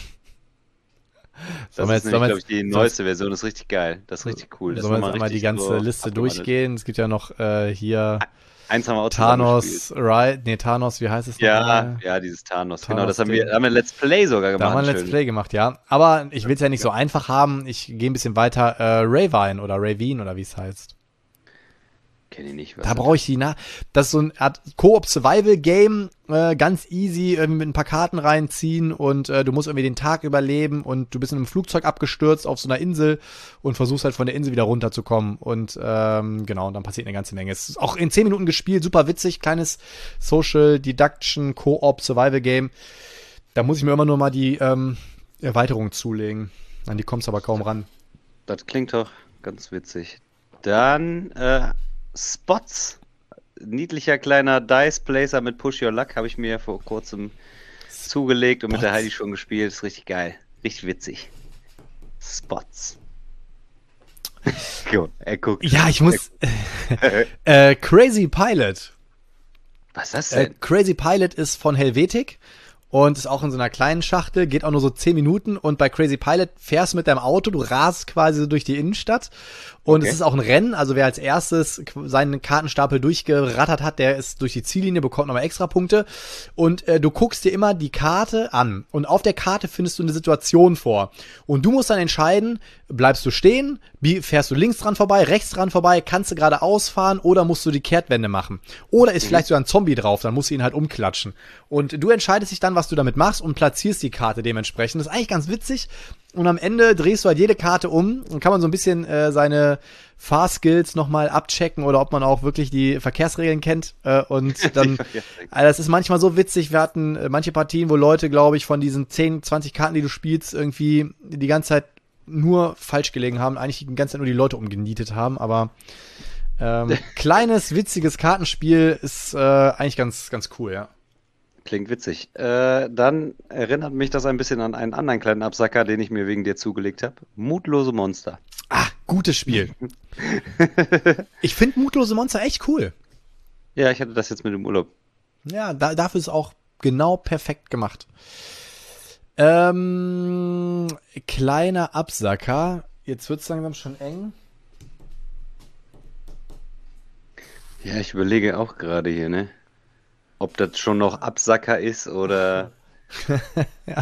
Das Sollen wir ist jetzt- sollen wir nämlich, glaube ich, jetzt- die neueste Version. Das ist richtig geil. Das ist richtig cool. Das Sollen wir ist jetzt einmal die richtig ganze so Liste abgewandelt. durchgehen? Es gibt ja noch äh, hier Eins haben wir auch zusammen gespielt. Thanos, right? Nee, Thanos, wie heißt es Ja, nochmal? ja, dieses Thanos. Thanos genau, das haben wir, Ding. haben wir Let's Play sogar Da gemacht. haben wir ein Let's schön. Play gemacht, ja. Aber ich will es ja nicht so einfach haben. Ich gehe ein bisschen weiter. Äh, Ravine oder Ravine oder wie es heißt. Kenn ich nicht. Was Da ist brauche ich die nach. Das ist so eine Art Koop-Survival-Game. Äh, ganz easy, irgendwie mit ein paar Karten reinziehen und äh, du musst irgendwie den Tag überleben und du bist in einem Flugzeug abgestürzt auf so einer Insel und versuchst halt von der Insel wieder runterzukommen. Und ähm, genau, und dann passiert eine ganze Menge. Es ist auch in zehn Minuten gespielt, super witzig, kleines Social Deduction Koop Survival Game. Da muss ich mir immer nur mal die ähm, Erweiterung zulegen. An die kommst du aber kaum ran. Das klingt doch ganz witzig. Dann äh, Spots. Niedlicher kleiner Dice Placer mit Push Your Luck habe ich mir vor kurzem zugelegt und mit der Spots. Heidi schon gespielt. Ist richtig geil. Richtig witzig. Spots. Gut, er guckt. Ja, ich muss. äh, Crazy Pilot. Was ist das Äh, denn? Crazy Pilot ist von Helvetic und ist auch in so einer kleinen Schachtel, geht auch nur so zehn Minuten und bei Crazy Pilot fährst du mit deinem Auto, du rast quasi so durch die Innenstadt und Okay. es ist auch ein Rennen, also wer als erstes qu- seinen Kartenstapel durchgerattert hat, der ist durch die Ziellinie, bekommt nochmal extra Punkte und äh, du guckst dir immer die Karte an und auf der Karte findest du eine Situation vor und du musst dann entscheiden, bleibst du stehen, wie fährst du links dran vorbei, rechts dran vorbei, kannst du geradeaus fahren oder musst du die Kehrtwende machen oder ist vielleicht sogar ein Zombie drauf, dann musst du ihn halt umklatschen und du entscheidest dich dann, was du damit machst und platzierst die Karte dementsprechend. Das ist eigentlich ganz witzig und am Ende drehst du halt jede Karte um und kann man so ein bisschen äh, seine Fahrskills nochmal abchecken oder ob man auch wirklich die Verkehrsregeln kennt äh, und dann, also das ist manchmal so witzig, wir hatten äh, manche Partien, wo Leute, glaube ich, von diesen zehn, zwanzig Karten, die du spielst, irgendwie die ganze Zeit nur falsch gelegen haben, eigentlich die ganze Zeit nur die Leute umgenietet haben, aber ähm, kleines, witziges Kartenspiel ist äh, eigentlich ganz, ganz cool, ja. Klingt witzig. Äh, dann erinnert mich das ein bisschen an einen anderen kleinen Absacker, den ich mir wegen dir zugelegt habe. Mutlose Monster. Ah, Gutes Spiel. Ich finde Mutlose Monster echt cool. Ja, ich hatte das jetzt mit dem Urlaub. Ja, da, dafür ist es auch genau perfekt gemacht. Ähm, kleiner Absacker. Jetzt wird's langsam schon eng. Ja, ich überlege auch gerade hier, ne? Ob das schon noch Absacker ist oder... ja.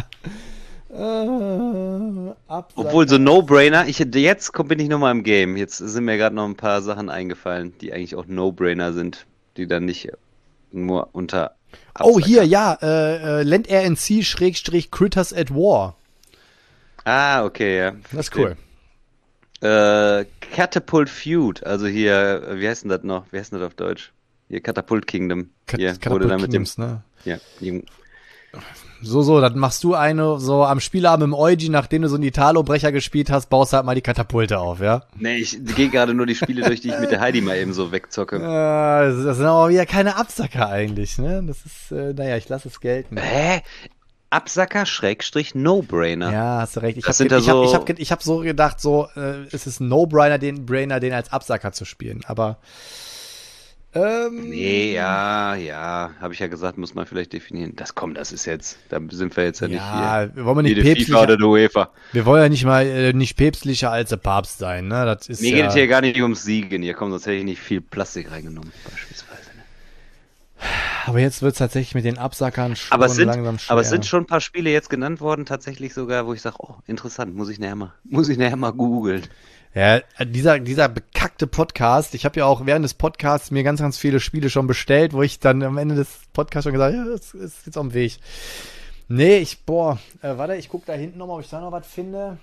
Äh, Absacker. Obwohl so No-Brainer, ich, jetzt komm, bin ich nochmal im Game. Jetzt sind mir gerade noch ein paar Sachen eingefallen, die eigentlich auch No-Brainer sind, die dann nicht nur unter Absacker. Oh, hier, ja, äh, äh, Land R N C Schrägstrich Critters at War. Ah, okay, ja. Das ist cool. Äh, Catapult Feud, also hier, äh, wie heißt denn das noch? Wie heißt denn das auf Deutsch? Hier, Catapult Kingdom. Kat hier, Catapult wurde da mit Kingdoms, dem, ne? Ja, Jung- So, so, dann machst du eine, so am Spielabend im Eugi, nachdem du so einen Italo-Brecher gespielt hast, baust halt mal die Katapulte auf, ja? Nee, ich gehe gerade nur die Spiele durch, die ich mit der Heidi mal eben so wegzocke. Äh, das, das sind aber wieder keine Absacker eigentlich, ne? Das ist, äh, naja, ich lasse es gelten. Hä? Absacker Schrägstrich No-Brainer. Ja, hast du recht. Ich Das habe sind ja ich hab, so- ich hab, ich hab so gedacht, so, äh, es ist ein No-Brainer, den, Brainer, den als Absacker zu spielen, aber ähm, Nee, ja, ja, habe ich ja gesagt, muss man vielleicht definieren. Das kommt, das ist jetzt, da sind wir jetzt ja, ja, nicht wir wollen hier. nicht Jede FIFA oder päpstlicher, die UEFA. wir wollen ja nicht mal äh, nicht päpstlicher als der Papst sein, ne? Das ist Mir ja, geht es hier gar nicht ums Siegen. Hier kommt, sonst hätte ich nicht viel Plastik reingenommen, beispielsweise. Ne? aber jetzt wird's tatsächlich mit den Absackern schon Aber es, sind, langsam schwer. aber es sind schon ein paar Spiele jetzt genannt worden, tatsächlich sogar, wo ich sage, oh, interessant, muss ich nachher mal, muss ich nachher mal googeln. Ja, dieser, dieser bekackte Podcast, ich habe ja auch während des Podcasts mir ganz, ganz viele Spiele schon bestellt, wo ich dann am Ende des Podcasts schon gesagt habe, ja, das ist jetzt auf dem Weg. Nee, ich, boah, äh, warte, ich gucke da hinten nochmal, ob ich da noch was finde.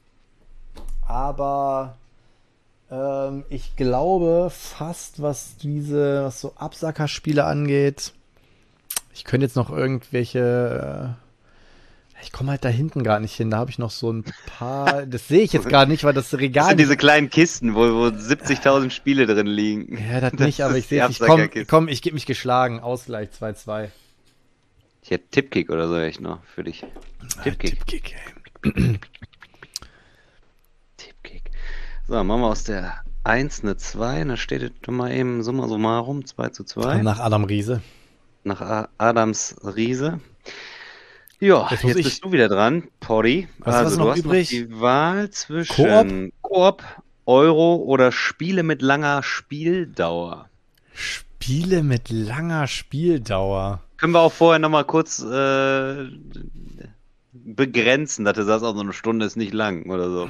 Aber ähm, ich glaube fast, was diese, was so Absackerspiele angeht, ich könnte jetzt noch irgendwelche... Äh, ich komme halt da hinten gar nicht hin. Da habe ich noch so ein paar. Das sehe ich jetzt gerade nicht, weil das Das Regal. sind diese kleinen Kisten, wo, wo siebzigtausend Spiele drin liegen. Ja, das nicht, aber ich ist sehe die es. Ich komm, Absackerkiste. komm, ich gebe mich geschlagen. Ausgleich zwei zwei. Ich hätte Tippkick oder so echt noch für dich. Tippkick. Tippkick, ey. Tippkick. So, machen wir aus der eins eine zwei. Da steht es doch mal eben summa summarum zwei zu zwei. Nach Adam Riese. Nach A Adams Riese. Ja, Jetzt jetzt, muss ich- bist du wieder dran, Poddy. Was- was Also, ist noch du hast übrig? noch die Wahl zwischen Koop, Euro oder Spiele mit langer Spieldauer. Spiele mit langer Spieldauer. Können wir auch vorher nochmal kurz äh, begrenzen, dass du sagst, auch so eine Stunde ist nicht lang oder so.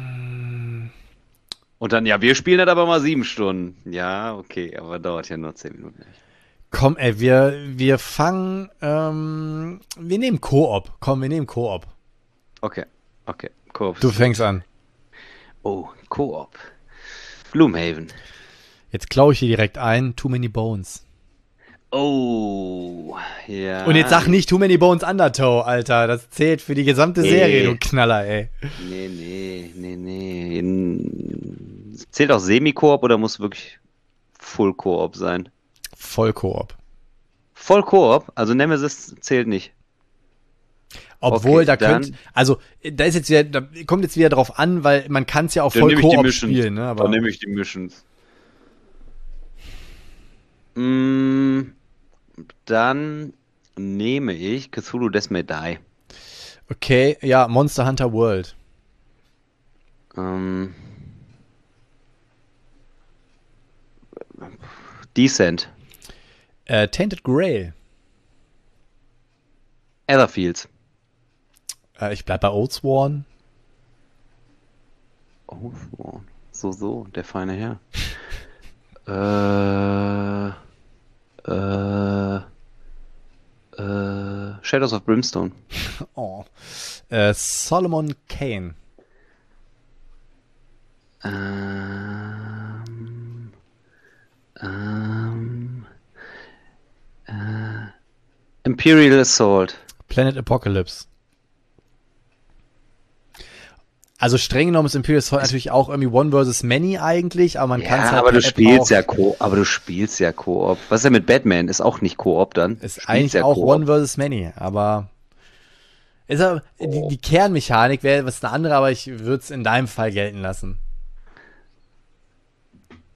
Und dann, ja, wir spielen das aber mal sieben Stunden. Ja, okay, aber dauert ja nur zehn Minuten. Komm, ey, wir, wir fangen. Ähm, wir nehmen Koop. Komm, wir nehmen Koop. Okay, okay. Koop. Du fängst an. Oh, Koop. Gloomhaven. Jetzt klaue ich hier direkt ein. Too Many Bones. Oh, ja. Und jetzt sag nicht Too Many Bones Undertow, Alter. Das zählt für die gesamte Nee. Serie, du Knaller, ey. Nee, nee, nee, nee. In... Zählt auch Semi-Koop oder muss wirklich Full-Koop sein? Voll Koop. Voll Koop? Also Nemesis zählt nicht. Obwohl, Okay, da dann- könnt, also, da ist jetzt wieder, da kommt jetzt wieder drauf an, weil man kann es ja auch Dann voll nehme ich die Koop Missions. spielen, ne? Aber Dann nehme ich die Missions. Mm, dann nehme ich Cthulhu Death May Die. okay, ja, Monster Hunter World. Ähm, Descent. Äh, Tainted Grail. Etherfields. Äh, ich bleib bei Oathsworn. Oh, so, so, so, der feine Herr. äh, äh, äh, Shadows of Brimstone. Oh. Äh, Solomon Kane. Ähm, ähm, äh, Imperial Assault. Planet Apocalypse. Also streng genommen ist Imperial Assault natürlich auch irgendwie One versus Many eigentlich, aber man kann es Ja, halt aber per du App spielst auch, ja Ko, aber du spielst ja Koop. Was ist denn mit Batman? Ist auch nicht Koop dann? ist Spielst eigentlich ja auch Koop. One versus Many, aber ist aber, die, die Kernmechanik wäre was eine andere, aber ich würde es in deinem Fall gelten lassen.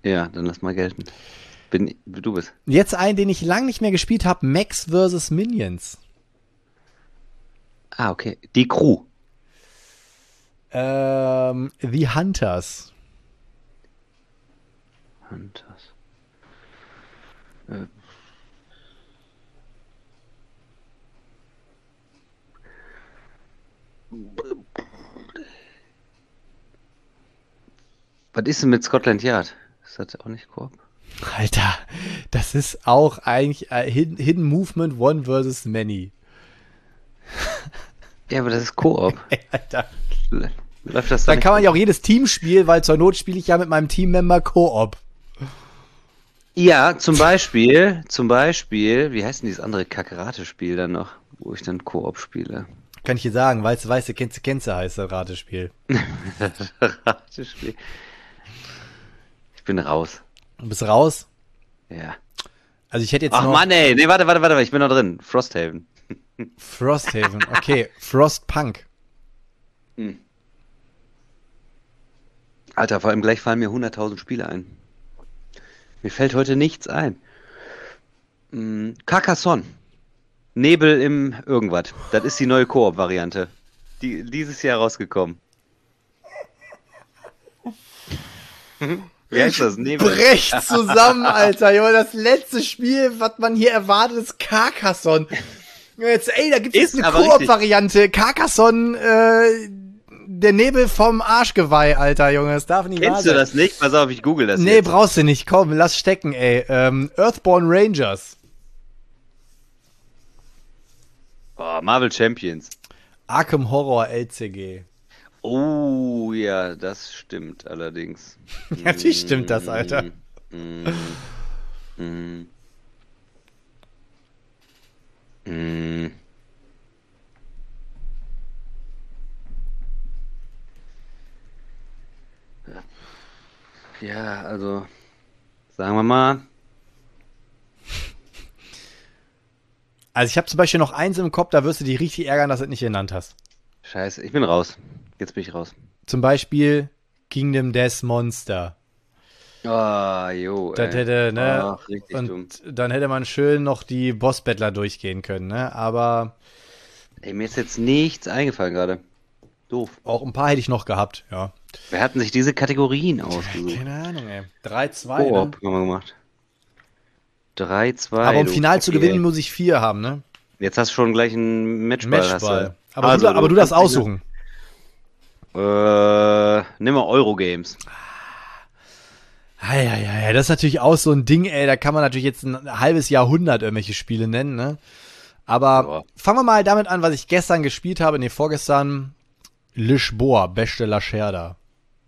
Ja, dann lass mal gelten. Bin, du bist. Jetzt einen, den ich lang nicht mehr gespielt habe, Max versus. Minions. Ah, okay. Die Crew. Ähm, The Hunters. Hunters. Äh. Was ist denn mit Scotland Yard? Ist das auch nicht Koop? Alter, das ist auch eigentlich äh, Hidden, Hidden Movement One versus. Many. Ja, aber das ist Koop. Alter. Läuft das Dann kann man ja auch jedes Team spielen, weil zur Not spiele ich ja mit meinem Teammember Koop. Ja, zum Beispiel, zum Beispiel, wie heißt denn dieses andere Kack-Ratespiel dann noch, wo ich dann Koop spiele? Kann ich dir sagen, weißt du, weißt du, kennst du, kennst du, heißt das Ratespiel. Ratespiel. Ich bin raus. Du bist raus? Ja. Also ich hätte jetzt Ach noch... Mann, ey, nee, warte, warte, warte, ich bin noch drin. Frosthaven. Frosthaven, okay. Frostpunk. Hm. Alter, vor allem gleich fallen mir hunderttausend Spiele ein. Mir fällt heute nichts ein. Hm, Carcassonne. Nebel im irgendwas. Das ist die neue Koop-Variante. Die dieses Jahr rausgekommen. Wie heißt das? Nebel? Brech zusammen, Alter. Junge, das letzte Spiel, was man hier erwartet, ist Carcassonne. Jetzt, ey, da gibt es Ist eine aber Koop-Variante. Carcassonne, äh, der Nebel vom Arschgeweih, Alter, Junge. Das darf nicht wahr Kennst du sein. das nicht? Pass auf, ich google das Nee, jetzt. brauchst du nicht. Komm, lass stecken, ey. Ähm, Earthborn Rangers. Oh, Marvel Champions. Arkham Horror L C G. Oh, ja, das stimmt allerdings. Natürlich stimmt das, Alter. Mm, mm, mm. Ja, also sagen wir mal. Also ich habe zum Beispiel noch eins im Kopf, da wirst du dich richtig ärgern, dass du es nicht genannt hast. Scheiße, ich bin raus. Jetzt bin ich raus. Zum Beispiel Kingdom Death Monster. Ah, jo, Das ey. hätte, ne? Ach, richtig und dumm. dann hätte man schön noch die Boss-Battler durchgehen können, ne? Aber Ey, mir ist jetzt nichts eingefallen gerade. Doof. auch ein paar hätte ich noch gehabt, ja. Wer hatten sich diese Kategorien ausgesucht? Keine Ahnung, ey. drei zwei, ne? Koop haben wir gemacht. drei zwei. Aber um du. Final zu Okay. gewinnen, muss ich vier haben, ne? Jetzt hast du schon gleich einen Matchball. hast du. Matchball. Aber, Also, du, aber du darfst kannst aussuchen. nicht- Äh, nimm mal Eurogames. Ja, ja, ja, ja, das ist natürlich auch so ein Ding, ey, da kann man natürlich jetzt ein halbes Jahrhundert irgendwelche Spiele nennen, ne? Aber Ja. fangen wir mal damit an, was ich gestern gespielt habe, nee, vorgestern. Lisboa, Beste Lacerda.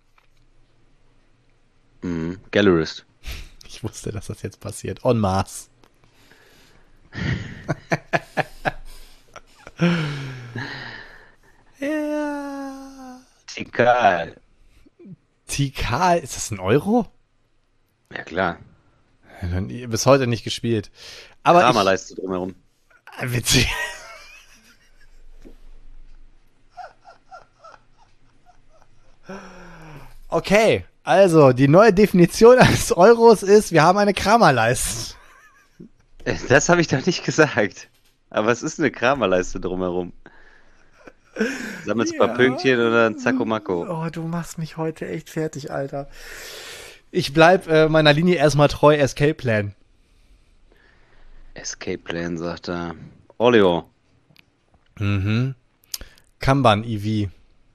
Mhm. Gallerist. Ich wusste, dass das jetzt passiert. En masse. Ja. Tikal. Tikal, ist das ein Euro? Ja, klar. Dann bis heute nicht gespielt. Aber Kramerleiste drumherum. ich, witzig. Okay, also die neue Definition eines Euros ist, wir haben eine Kramerleiste. Das habe ich doch nicht gesagt. Aber es ist eine Kramerleiste drumherum. Sammelst ein Ja. paar Pünktchen oder ein Zackomacko. Oh, du machst mich heute echt fertig, Alter. Ich bleib äh, meiner Linie erstmal treu, Escape Plan. Escape Plan, sagt er. Olio. Mhm. Kanban E V.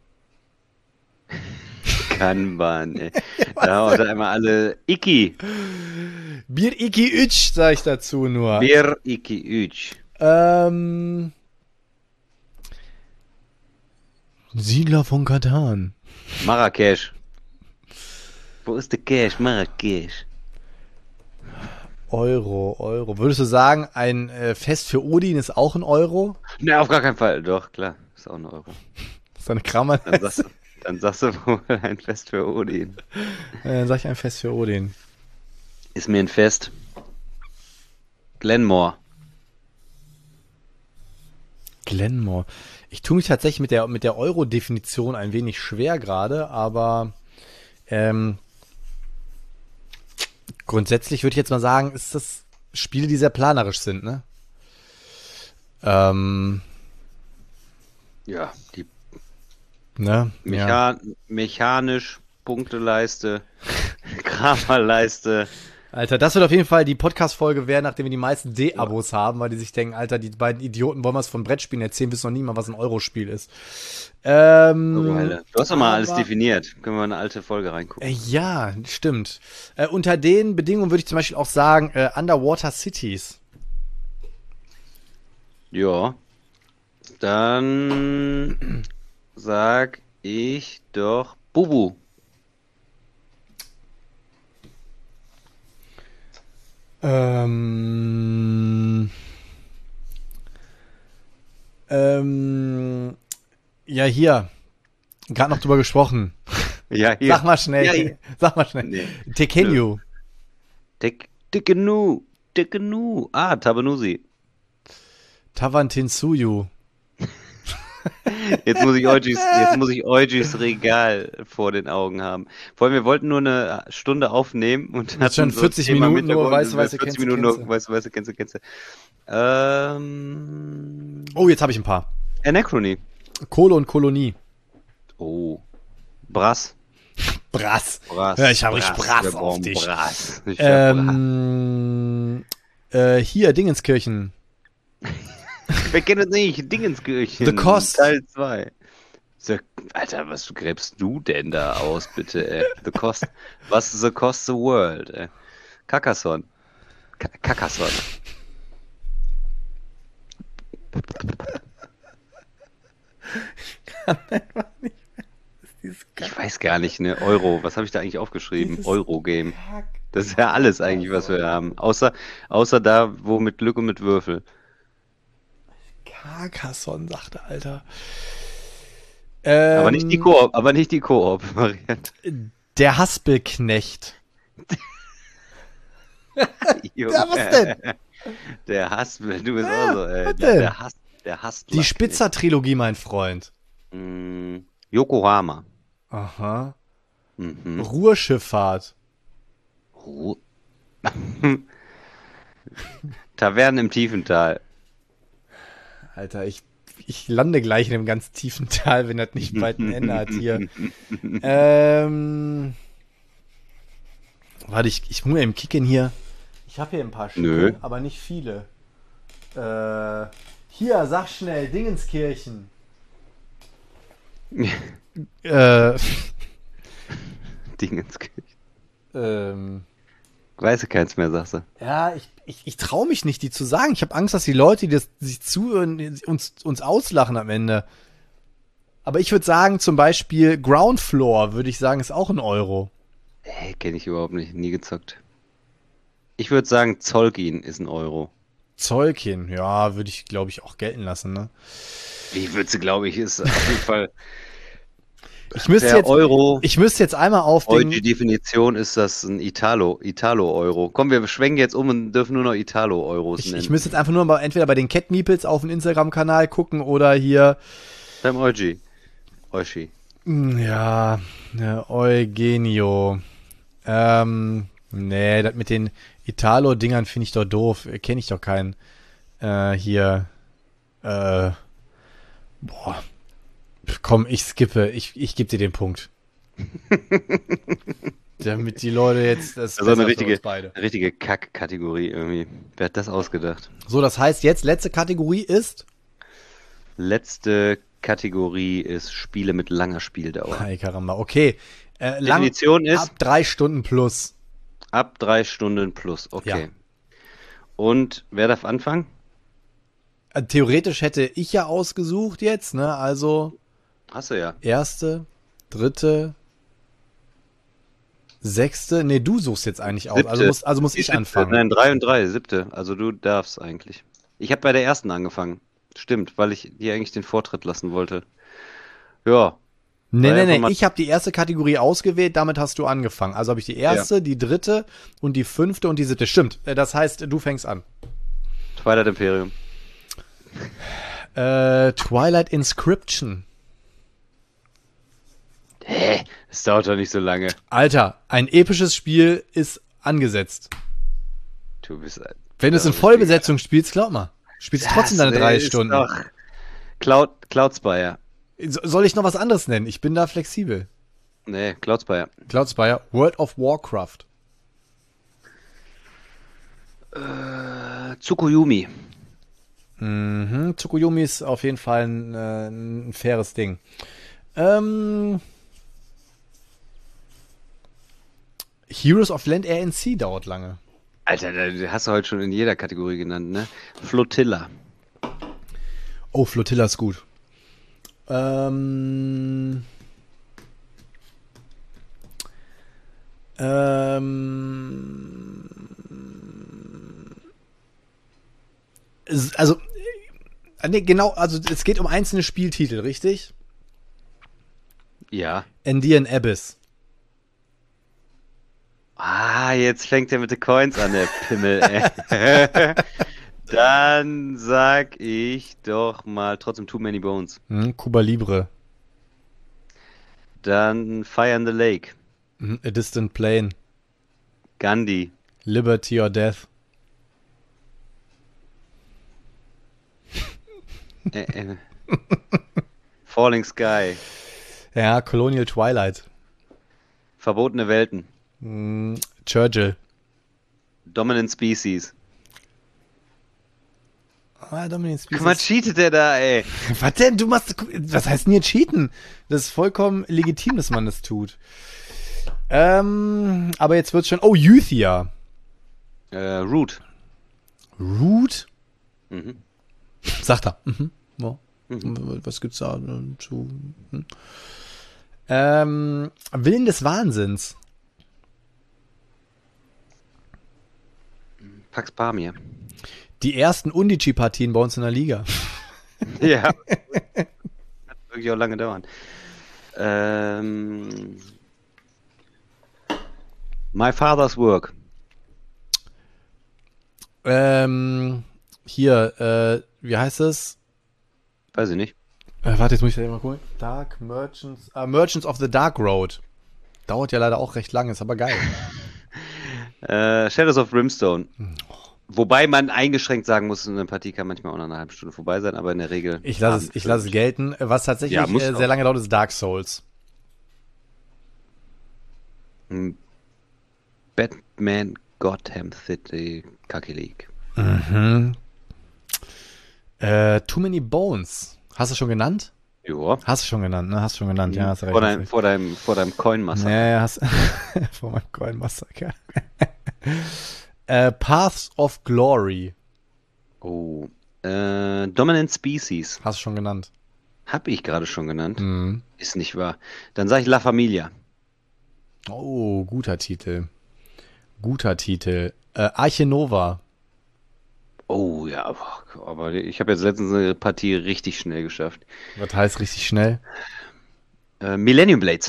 Kanban, ey. Da haut er einmal alle Iki. Bir iki üç, sag ich dazu nur. Bir Iki Üç. Ähm. Siedler von Katan. Marrakesch. Wo ist der Cash? Marrakesch. Euro, Euro. Würdest du sagen, ein äh, Fest für Odin ist auch ein Euro? Ne, auf gar keinen Fall. Doch, klar. Ist auch ein Euro. Das ist eine Krammer. Dann sagst du, dann sagst du wohl ein Fest für Odin. Äh, Dann sag ich ein Fest für Odin. Ist mir ein Fest. Glenmore. Glenmore. Ich tue mich tatsächlich mit der, mit der Euro-Definition ein wenig schwer gerade, aber ähm, Grundsätzlich würde ich jetzt mal sagen, ist das Spiele, die sehr planerisch sind, ne? Ähm, Ja, die ne? Ja. Mechan mechanisch, Punkteleiste, Kramerleiste. Alter, das wird auf jeden Fall die Podcast-Folge werden, nachdem wir die meisten D-Abos haben, weil die sich denken, Alter, die beiden Idioten wollen was von Brettspielen erzählen, wissen noch nie mal, was ein Eurospiel ist. Ähm, Oh, Alter. Du hast doch mal aber- alles definiert. Können wir in eine alte Folge reingucken. Äh, ja, stimmt. Äh, unter den Bedingungen würde ich zum Beispiel auch sagen, äh, Underwater Cities. Ja. Dann sag ich doch Bubu. Ähm, ähm, ja, hier. Gerade noch drüber gesprochen. Ja, hier. Sag mal schnell. Ja, hier. Sag mal schnell. Nee. Tekenyu. Dick, Dickenu. Dickenu. Ah, Tabanusi. Tawantinsuyu. Jetzt muss ich Eugis, jetzt muss ich Eugis Regal vor den Augen haben. Vor allem, wir wollten nur eine Stunde aufnehmen und Jetzt schon hatten vierzig Thema Minuten nur, Hintergrund, weißt du, weißt du, vierzig kennst du, Minuten kennst nur, du. weißt du, weißt du, kennst du, kennst du. Ähm, Oh, jetzt habe ich ein paar. Anachrony. Kohle und Kolonie. Oh. Brass. Brass. Brass. Ja, ich habe richtig Brass wir auf brauchen dich. Brass. Ich hab Brass. Ähm, äh, hier, Dingenskirchen. Wer kennt es nicht? Dingenskirchen. The Cost. Teil zwei. The, Alter, was gräbst du denn da aus, bitte, ey? The Cost. Was ist The Cost the World, ey? Carcassonne. Ka- Carcassonne. Ich weiß gar nicht, ne? Euro. Was habe ich da eigentlich aufgeschrieben? Dieses Euro-Game. Das ist ja alles eigentlich, was wir haben. Außer, außer da, wo mit Glück und mit Würfel. Carcassonne, sagte Alter. Ähm, Aber nicht die Koop, aber nicht die Koop-Variante. Der Haspelknecht. Junge. Ja, was denn? Der Haspel, du bist Ja, auch so, ey. was Der, denn? der, Has, der Haspel. Die Spitzer-Trilogie, mein Freund. Mm, Yokohama. Aha. Mhm. Ruhrschifffahrt. Ru- Tavernen im Tiefental. Alter, ich, ich lande gleich in einem ganz tiefen Tal, wenn das nicht bald ein Ende hat hier. ähm. Warte, ich, ich muss eben kicken hier. Ich habe hier ein paar Stücke, Nö. aber nicht viele. Äh, hier, sag schnell, Dingenskirchen. äh, Dingenskirchen. ähm, Weiß ich keins mehr, sagst du. ja, ich, ich, ich traue mich nicht, die zu sagen. Ich habe Angst, dass die Leute, die das sich zuhören, uns, uns auslachen am Ende. Aber ich würde sagen, zum Beispiel Ground Floor, würde ich sagen, ist auch ein Euro. Hey, kenne ich überhaupt nicht, nie gezockt. Ich würde sagen, Zolkin ist ein Euro. Zolkin, ja, würde ich, glaube ich, auch gelten lassen, ne? Wie würdest du, glaube ich, ist auf jeden Fall Ich müsste der jetzt, Euro. ich müsste jetzt einmal auf Heute den, Definition ist das ein Italo, Italo-Euro. Komm, wir schwenken jetzt um und dürfen nur noch Italo-Euros ich, nennen. ich müsste jetzt einfach nur mal entweder bei den Cat Meeples auf dem Instagram-Kanal gucken oder hier, Beim Eugi. Eushi. hm, ja, ne, Eugenio. Ähm, nee, das mit den Italo-Dingern finde ich doch doof. Kenne ich doch keinen. Äh, hier, äh, boah. Komm, ich skippe. Ich, ich gebe dir den Punkt. Damit die Leute jetzt das Also eine besser für richtige, uns beide. richtige Kack-Kategorie irgendwie. Wer hat das ausgedacht? So, das heißt jetzt, letzte Kategorie ist Letzte Kategorie ist Spiele mit langer Spieldauer. Hey, Karamba, okay. Äh, lang, Definition ist ab drei Stunden plus. ab drei Stunden plus. Okay. Ja. Und wer darf anfangen? Äh, theoretisch hätte ich ja ausgesucht jetzt, ne? Also Hast du ja. erste, dritte, sechste. Nee, du suchst jetzt eigentlich aus. Also Siebte. muss, also muss Die ich siebte. anfangen. Nein, drei und drei, siebte. Also du darfst eigentlich. Ich habe bei der ersten angefangen. Stimmt, weil ich dir eigentlich den Vortritt lassen wollte. Ja. Nee, War nee, einfach nee, mal- ich habe die erste Kategorie ausgewählt, damit hast du angefangen. Also habe ich die erste, die dritte und die fünfte und die siebte. Stimmt, äh, das heißt, du fängst an. Twilight Imperium. Äh, Twilight Inscription. Hä? Das dauert doch nicht so lange. Alter, ein episches Spiel ist angesetzt. Du bist ein... Wenn du es in Vollbesetzung spielst, glaub mal. Spielst du trotzdem deine drei Stunden. Doch Cloud, Cloudspire. So, soll ich noch was anderes nennen? Ich bin da flexibel. Nee, Cloudspire. Cloudspire, World of Warcraft. Äh, Tsukuyomi. Mhm, Tsukuyomi ist auf jeden Fall ein, äh, ein faires Ding. Ähm, Heroes of Land R N C dauert lange. Alter, da hast du heute schon in jeder Kategorie genannt, ne? Flotilla. Oh, Flotilla ist gut. Ähm, ähm, es- also, äh, nee, genau, also es geht um einzelne Spieltitel, richtig? Ja. Andean Abyss. Ah, jetzt fängt er mit den Coins an, der Pimmel, ey. Dann sag ich doch mal trotzdem Too Many Bones. Hm, Cuba Libre. Dann Fire in the Lake. Hm, A Distant Plane. Gandhi. Liberty or Death. Äh, äh. Falling Sky. Ja, Colonial Twilight. Verbotene Welten. Hm, Churchill. Dominant Species. Ah, Dominion Guck mal, cheatet der da, ey. Was denn? Du machst. Was heißt denn hier cheaten? Das ist vollkommen legitim, dass man das tut. Ähm, aber jetzt wird's schon. Oh, Euthia. Äh, Root. Root? Mhm. Sagt er. Mhm. Ja. Mhm. Was gibt's da äh, zu? Hm. Ähm, Willen des Wahnsinns. Pax Pamir. Die ersten Undici-Partien bei uns in der Liga. Ja. Hat wirklich auch lange dauern. Ähm, My Father's Work. Ähm, hier, äh, wie heißt es? Weiß ich nicht. Äh, warte, jetzt muss ich da mal gucken. Dark Merchants, äh, Merchants of the Dark Road. Dauert ja leider auch recht lange, ist aber geil. Äh, Shadows of Brimstone. Wobei man eingeschränkt sagen muss, eine Partie kann manchmal auch nach einer halben Stunde vorbei sein, aber in der Regel. Ich lasse es, ich lasse es gelten. Was tatsächlich Ja, muss äh, auch. sehr lange dauert, ist Dark Souls. Hm. Batman Gotham City Kaki League. Mhm. Äh, Too Many Bones. Hast du schon genannt? Ja. Hast du schon genannt, ne? Hast du schon genannt, ja, hast du recht. Vor hast deinem, recht. vor deinem, vor deinem Coin-Massaker. Ja, ja, hast vor meinem Coin Massaker. äh, Paths of Glory. Oh. Äh, Dominant Species. Hast du schon genannt. Hab ich gerade schon genannt. Mhm. Ist nicht wahr. Dann sage ich La Familia. Oh, guter Titel. Guter Titel. Äh, Arche Nova. Oh ja, aber, aber ich habe jetzt letztens eine Partie richtig schnell geschafft. Was heißt richtig schnell? Äh, Millennium Blades.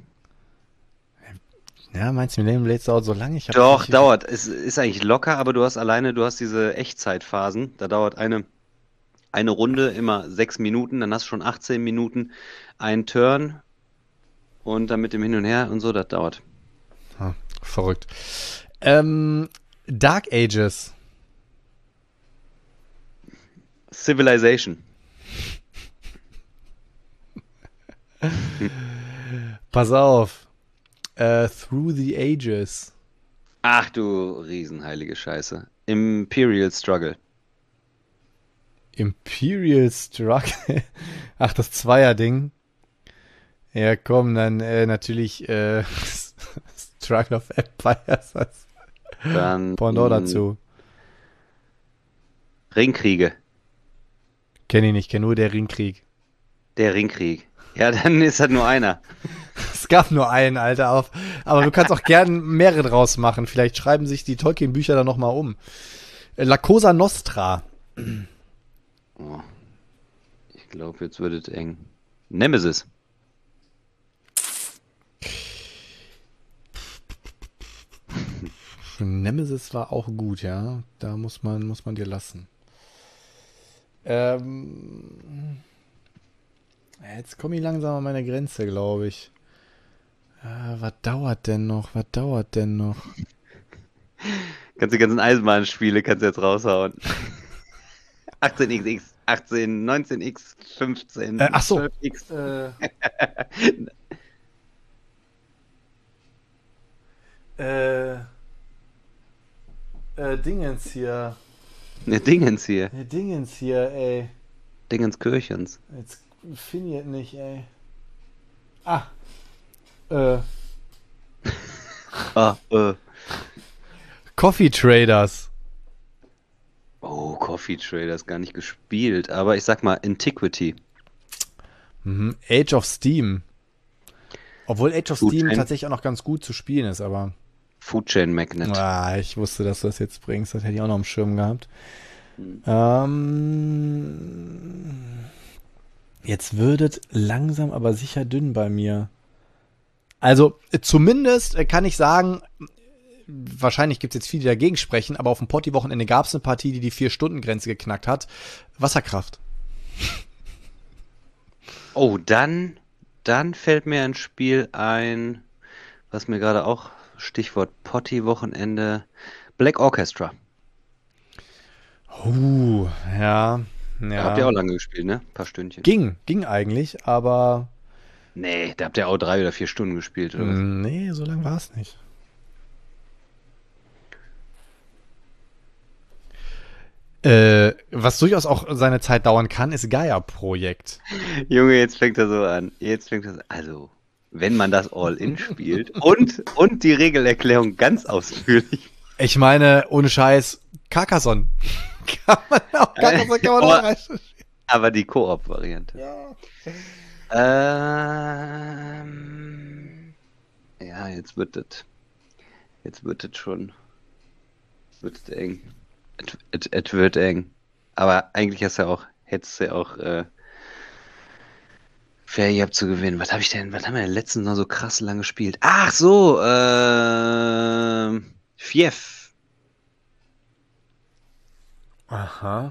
Ja, meinst du, Millennium Blades dauert so lange? Ich hab Doch, nicht- dauert. Es ist eigentlich locker, aber du hast alleine, du hast diese Echtzeitphasen. Da dauert eine, eine Runde immer sechs Minuten, dann hast du schon achtzehn Minuten einen Turn und dann mit dem Hin und Her und so, das dauert. Ah, verrückt. Ähm, Dark Ages. Civilization. Pass auf. Äh, Through the Ages. Ach du riesenheilige Scheiße. Imperial Struggle. Imperial Struggle. Ach, das Zweier-Ding. Ja, komm, dann äh, natürlich äh, Struggle of Empires als Dann Pendant mh, dazu. Ringkriege. Kenn ich nicht, kenn nur der Ringkrieg. Der Ringkrieg. Ja, dann ist halt nur einer. Es gab nur einen, Alter, auf. Aber du kannst auch gern mehrere draus machen. Vielleicht schreiben sich die Tolkien-Bücher dann nochmal um. Äh, La Cosa Nostra. Oh. Ich glaube, jetzt wird es eng. Nemesis. Nemesis war auch gut, ja. Da muss man, muss man dir lassen. Ähm, jetzt komme ich langsam an meine Grenze, glaube ich. Äh, was dauert denn noch? Was dauert denn noch? Kannst die ganzen Eisenbahnspiele kannst du jetzt raushauen. achtzehn X X, achtzehn, neunzehn X, fünfzehn, Äh, ach so. zwölf X. Äh, äh, äh, Dingens hier. Ne, Dingens hier. Ne, Dingens hier, ey. Dingens Kirchens. Jetzt finde ich es nicht, ey. Ah. Äh. Ah, äh. Coffee Traders. Oh, Coffee Traders gar nicht gespielt, aber ich sag mal Antiquity. Mhm. Age of Steam. Obwohl Age of Food Steam Chain. tatsächlich auch noch ganz gut zu spielen ist, aber. Food Chain Magnet. Ah, ich wusste, dass du das jetzt bringst. Das hätte ich auch noch im Schirm gehabt. Mhm. Ähm, jetzt wird es langsam, aber sicher dünn bei mir. Also, zumindest kann ich sagen, wahrscheinlich gibt es jetzt viele, die dagegen sprechen, aber auf dem Potti-Wochenende gab es eine Partie, die die vier-Stunden-Grenze geknackt hat. Wasserkraft. Oh, dann, dann fällt mir ein Spiel ein, was mir gerade auch, Stichwort Potti-Wochenende, Black Orchestra. Uh, ja. ja. Habt ihr auch lange gespielt, ne? Ein paar Stündchen. Ging, ging eigentlich, aber... Nee, da habt ihr auch drei oder vier Stunden gespielt, oder was? Nee, so lange war es nicht. Äh, was durchaus auch seine Zeit dauern kann, ist Gaia-Projekt. Junge, jetzt fängt er so an. Jetzt fängt er so Also, wenn man das All-In spielt und, und die Regelerklärung ganz ausführlich. Ich meine, ohne Scheiß, Carcassonne. Kann man auch, Carcassonne kann man auch Aber- reichen. Aber die Koop-Variante. Ja. Ähm, ja, jetzt wird das. Jetzt wird das schon. Wird es eng. Es- Es es wird eng. Aber eigentlich hast du ja auch, hättest du ja auch äh, fair gehabt zu gewinnen. Was habe ich denn, was haben wir denn letztens noch so krass lang gespielt? Ach so, ähm, Fief. Aha.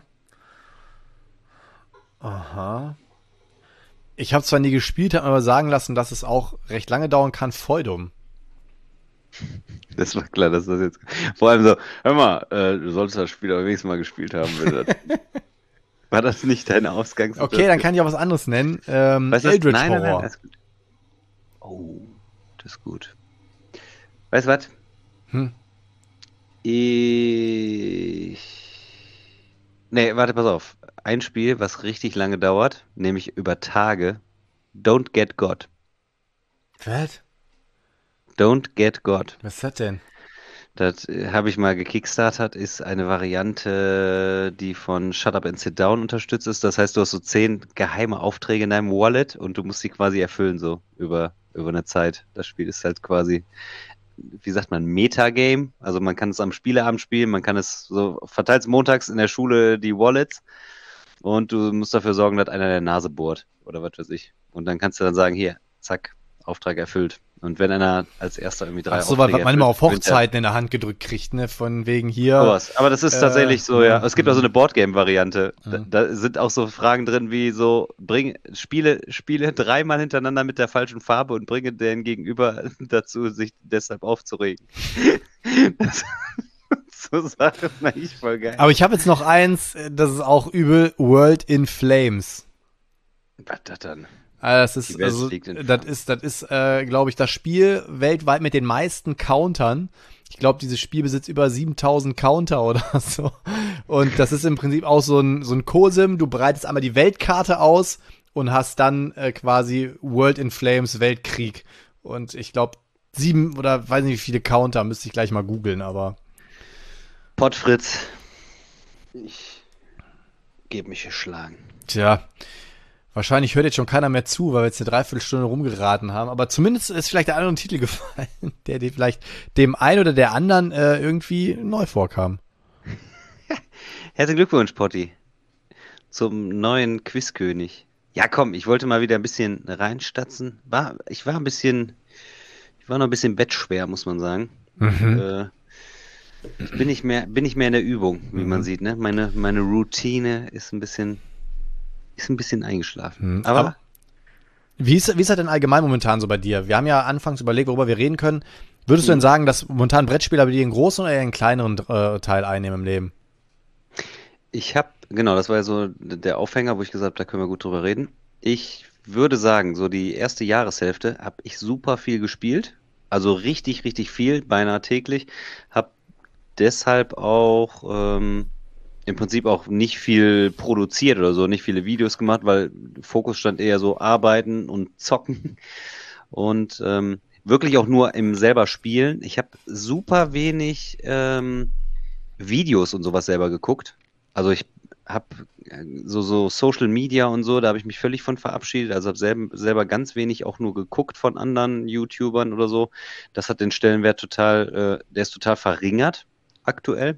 Aha. Ich habe zwar nie gespielt, habe mir aber sagen lassen, dass es auch recht lange dauern kann. Feudum. Das war klar, dass das jetzt. Vor allem so, hör mal, äh, du solltest das Spiel aber wenigstens mal gespielt haben. Wenn das, war das nicht deine Ausgangssituation? Okay, dann kann ich auch was anderes nennen. Ähm, Weißt du was? Eldritch Nein, nein, nein, Horror. alles gut. Oh, das ist gut. Weißt du was? Hm. Ich. Nee, warte, pass auf. Ein Spiel, was richtig lange dauert, nämlich über Tage. Don't Get God. Was? Don't Get God. Was ist das denn? Das äh, habe ich mal gekickstartert, ist eine Variante, die von Shut Up and Sit Down unterstützt ist. Das heißt, du hast so zehn geheime Aufträge in deinem Wallet und du musst sie quasi erfüllen, so über, über eine Zeit. Das Spiel ist halt quasi, wie sagt man, Metagame. Also man kann es am Spieleabend spielen, man kann es so, verteilt montags in der Schule die Wallets und du musst dafür sorgen, dass einer der Nase bohrt oder was weiß ich. Und dann kannst du dann sagen, hier, zack, Auftrag erfüllt. Und wenn einer als erster irgendwie drei Ach so, was Aufträge man immer auf erfüllt, gewinnt er. Hochzeiten in der Hand gedrückt kriegt, ne? Von wegen hier. Sowas. Aber das ist Äh, tatsächlich so, ja. ja, Es gibt auch so eine Boardgame-Variante. Da, Mhm. da sind auch so Fragen drin wie so, bring, spiele, spiele dreimal hintereinander mit der falschen Farbe und bringe den Gegenüber dazu, sich deshalb aufzuregen. Das, so Sachen eigentlich voll geil. Aber ich habe jetzt noch eins, äh, das ist auch übel. World in Flames. Was das dann? Ah, das ist, Die Welt also, liegt in das Flammen. ist, das ist, äh, glaube ich, das Spiel weltweit mit den meisten Countern. Ich glaube, dieses Spiel besitzt über siebentausend Counter oder so. Und das ist im Prinzip auch so ein, so ein Cosim. Du breitest einmal die Weltkarte aus und hast dann äh, quasi World in Flames Weltkrieg. Und ich glaube, sieben oder weiß nicht wie viele Counter, müsste ich gleich mal googeln, aber. Pottfritz. Ich gebe mich geschlagen. Tja. Wahrscheinlich hört jetzt schon keiner mehr zu, weil wir jetzt eine Dreiviertelstunde rumgeraten haben. Aber zumindest ist vielleicht der andere Titel gefallen, der dir vielleicht dem einen oder der anderen äh, irgendwie neu vorkam. Herzlichen Glückwunsch, Potti. Zum neuen Quizkönig. Ja, komm, ich wollte mal wieder ein bisschen reinstatzen. War, ich war ein bisschen, ich war noch ein bisschen bettschwer, muss man sagen. Mhm. Äh, ich bin nicht mehr, bin nicht mehr in der Übung, wie Mhm. man sieht, ne? Meine, meine Routine ist ein bisschen, ist ein bisschen eingeschlafen. Mhm. Aber, Aber wie ist, wie ist das denn allgemein momentan so bei dir? Wir haben ja anfangs überlegt, worüber wir reden können. Würdest du denn sagen, dass momentan Brettspieler bei dir einen großen oder eher einen kleineren äh, Teil einnehmen im Leben? Ich habe, genau, das war ja so der Aufhänger, wo ich gesagt habe, da können wir gut drüber reden. Ich würde sagen, so die erste Jahreshälfte habe ich super viel gespielt. Also richtig, richtig viel, beinahe täglich. Habe deshalb auch ähm, im Prinzip auch nicht viel produziert oder so, nicht viele Videos gemacht, weil Fokus stand eher so Arbeiten und Zocken und ähm, wirklich auch nur im selber Spielen. Ich habe super wenig ähm, Videos und sowas selber geguckt. Also ich habe so, so Social Media und so, da habe ich mich völlig von verabschiedet. Also habe selber, selber ganz wenig auch nur geguckt von anderen YouTubern oder so. Das hat den Stellenwert total, äh, der ist total verringert aktuell.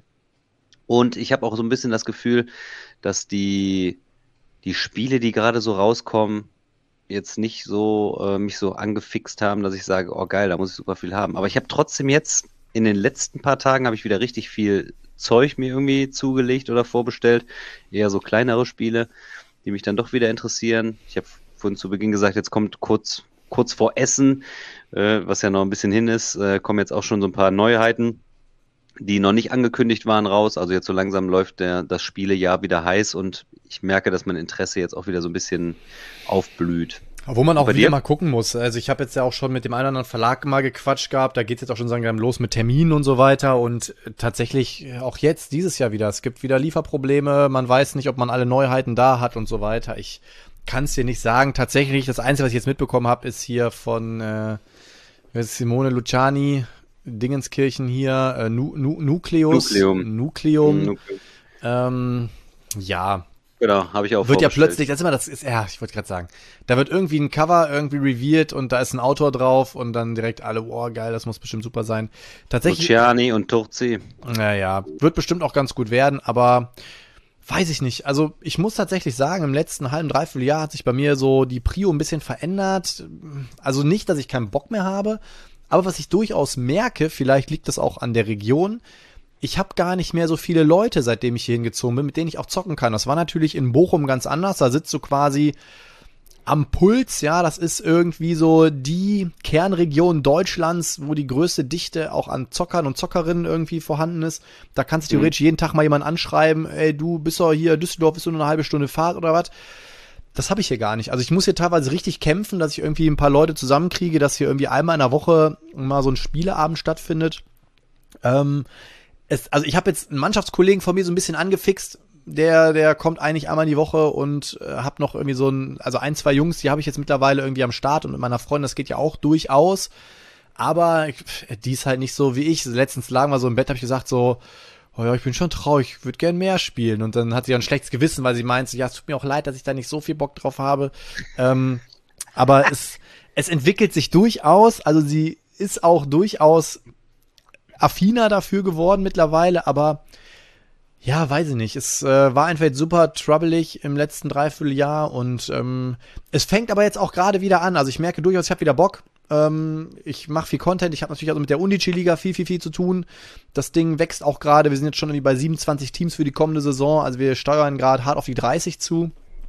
Und ich habe auch so ein bisschen das Gefühl, dass die, die Spiele, die gerade so rauskommen, jetzt nicht so äh, mich so angefixt haben, dass ich sage, oh geil, da muss ich super viel haben. Aber ich habe trotzdem jetzt in den letzten paar Tagen habe ich wieder richtig viel Zeug mir irgendwie zugelegt oder vorbestellt. Eher so kleinere Spiele, die mich dann doch wieder interessieren. Ich habe vorhin zu Beginn gesagt, jetzt kommt kurz, kurz vor Essen, äh, was ja noch ein bisschen hin ist, äh, kommen jetzt auch schon so ein paar Neuheiten, die noch nicht angekündigt waren, raus. Also jetzt so langsam läuft der, das Spielejahr wieder heiß und ich merke, dass mein Interesse jetzt auch wieder so ein bisschen aufblüht. Wo man auch Bei wieder dir? mal gucken muss. Also ich habe jetzt ja auch schon mit dem einen oder anderen Verlag mal gequatscht gehabt. Da geht's jetzt auch schon langsam los mit Terminen und so weiter. Und tatsächlich auch jetzt, dieses Jahr wieder. Es gibt wieder Lieferprobleme. Man weiß nicht, ob man alle Neuheiten da hat und so weiter. Ich kann es dir nicht sagen. Tatsächlich, das Einzige, was ich jetzt mitbekommen habe, ist hier von äh, Simone Luciani, Dingenskirchen hier, äh, nu, nu, Nucleus. Nukleum. Nukleum. Mhm, Ähm, ja, Genau, habe ich auch wird ja vorbestellt. plötzlich, das ist immer das ist, ja, ich wollte gerade sagen, da wird irgendwie ein Cover irgendwie revealed und da ist ein Autor drauf und dann direkt alle, boah, geil, das muss bestimmt super sein. Tatsächlich, Luciani und Turzi. naja, wird bestimmt auch ganz gut werden, aber weiß ich nicht. Also ich muss tatsächlich sagen, im letzten halben, dreiviertel Jahr hat sich bei mir so die Prio ein bisschen verändert. Also nicht, dass ich keinen Bock mehr habe, aber was ich durchaus merke, vielleicht liegt das auch an der Region, ich habe gar nicht mehr so viele Leute, seitdem ich hier hingezogen bin, mit denen ich auch zocken kann. Das war natürlich in Bochum ganz anders. Da sitzt du quasi am Puls, ja, das ist irgendwie so die Kernregion Deutschlands, wo die größte Dichte auch an Zockern und Zockerinnen irgendwie vorhanden ist. Da kannst du theoretisch jeden Tag mal jemanden anschreiben, ey, du bist doch hier, Düsseldorf ist nur eine halbe Stunde Fahrt oder was. Das habe ich hier gar nicht. Also ich muss hier teilweise richtig kämpfen, dass ich irgendwie ein paar Leute zusammenkriege, dass hier irgendwie einmal in der Woche mal so ein Spieleabend stattfindet. Ähm, Es, also ich habe jetzt einen Mannschaftskollegen von mir so ein bisschen angefixt, der der kommt eigentlich einmal in die Woche und äh, hab noch irgendwie so ein, also ein, zwei Jungs, die habe ich jetzt mittlerweile irgendwie am Start und mit meiner Freundin, das geht ja auch durchaus, aber ich, die ist halt nicht so wie ich. Letztens lagen wir so im Bett, habe ich gesagt so, oh ja, ich bin schon traurig, ich würde gern mehr spielen und dann hat sie ja ein schlechtes Gewissen, weil sie meint, ja, es tut mir auch leid, dass ich da nicht so viel Bock drauf habe, ähm, aber es es entwickelt sich durchaus, also sie ist auch durchaus affiner dafür geworden mittlerweile, aber ja, weiß ich nicht. Es äh, war einfach jetzt super troublig im letzten Dreivierteljahr und ähm, es fängt aber jetzt auch gerade wieder an. Also ich merke durchaus, ich habe wieder Bock. Ähm, ich mache viel Content. Ich habe natürlich also mit der Unici-Liga viel, viel, viel zu tun. Das Ding wächst auch gerade. Wir sind jetzt schon irgendwie bei siebenundzwanzig Teams für die kommende Saison. Also wir steuern gerade hart auf die dreißig zu.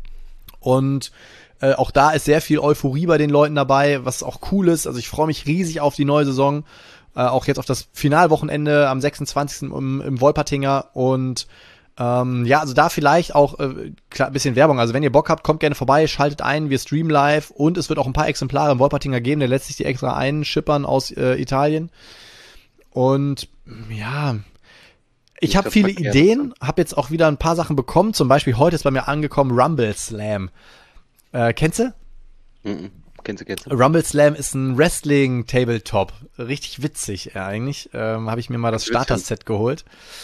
Und äh, auch da ist sehr viel Euphorie bei den Leuten dabei, was auch cool ist. Also ich freue mich riesig auf die neue Saison. Äh, auch jetzt auf das Finalwochenende am sechsundzwanzigsten im, im Wolpertinger und ähm, ja, also da vielleicht auch äh, klar, ein bisschen Werbung. Also wenn ihr Bock habt, kommt gerne vorbei, schaltet ein, wir streamen live und es wird auch ein paar Exemplare im Wolpertinger geben, der lässt sich die extra einschippern aus äh, Italien. Und ja, ich habe viele Ideen, habe jetzt auch wieder ein paar Sachen bekommen. Zum Beispiel heute ist bei mir angekommen Rumble Slam. Äh, kennst du? Mhm. Kennst du, kennst du. Rumble Slam ist ein Wrestling-Tabletop. Richtig witzig, ja, eigentlich. Ähm, habe ich mir mal das Starter-Set geholt.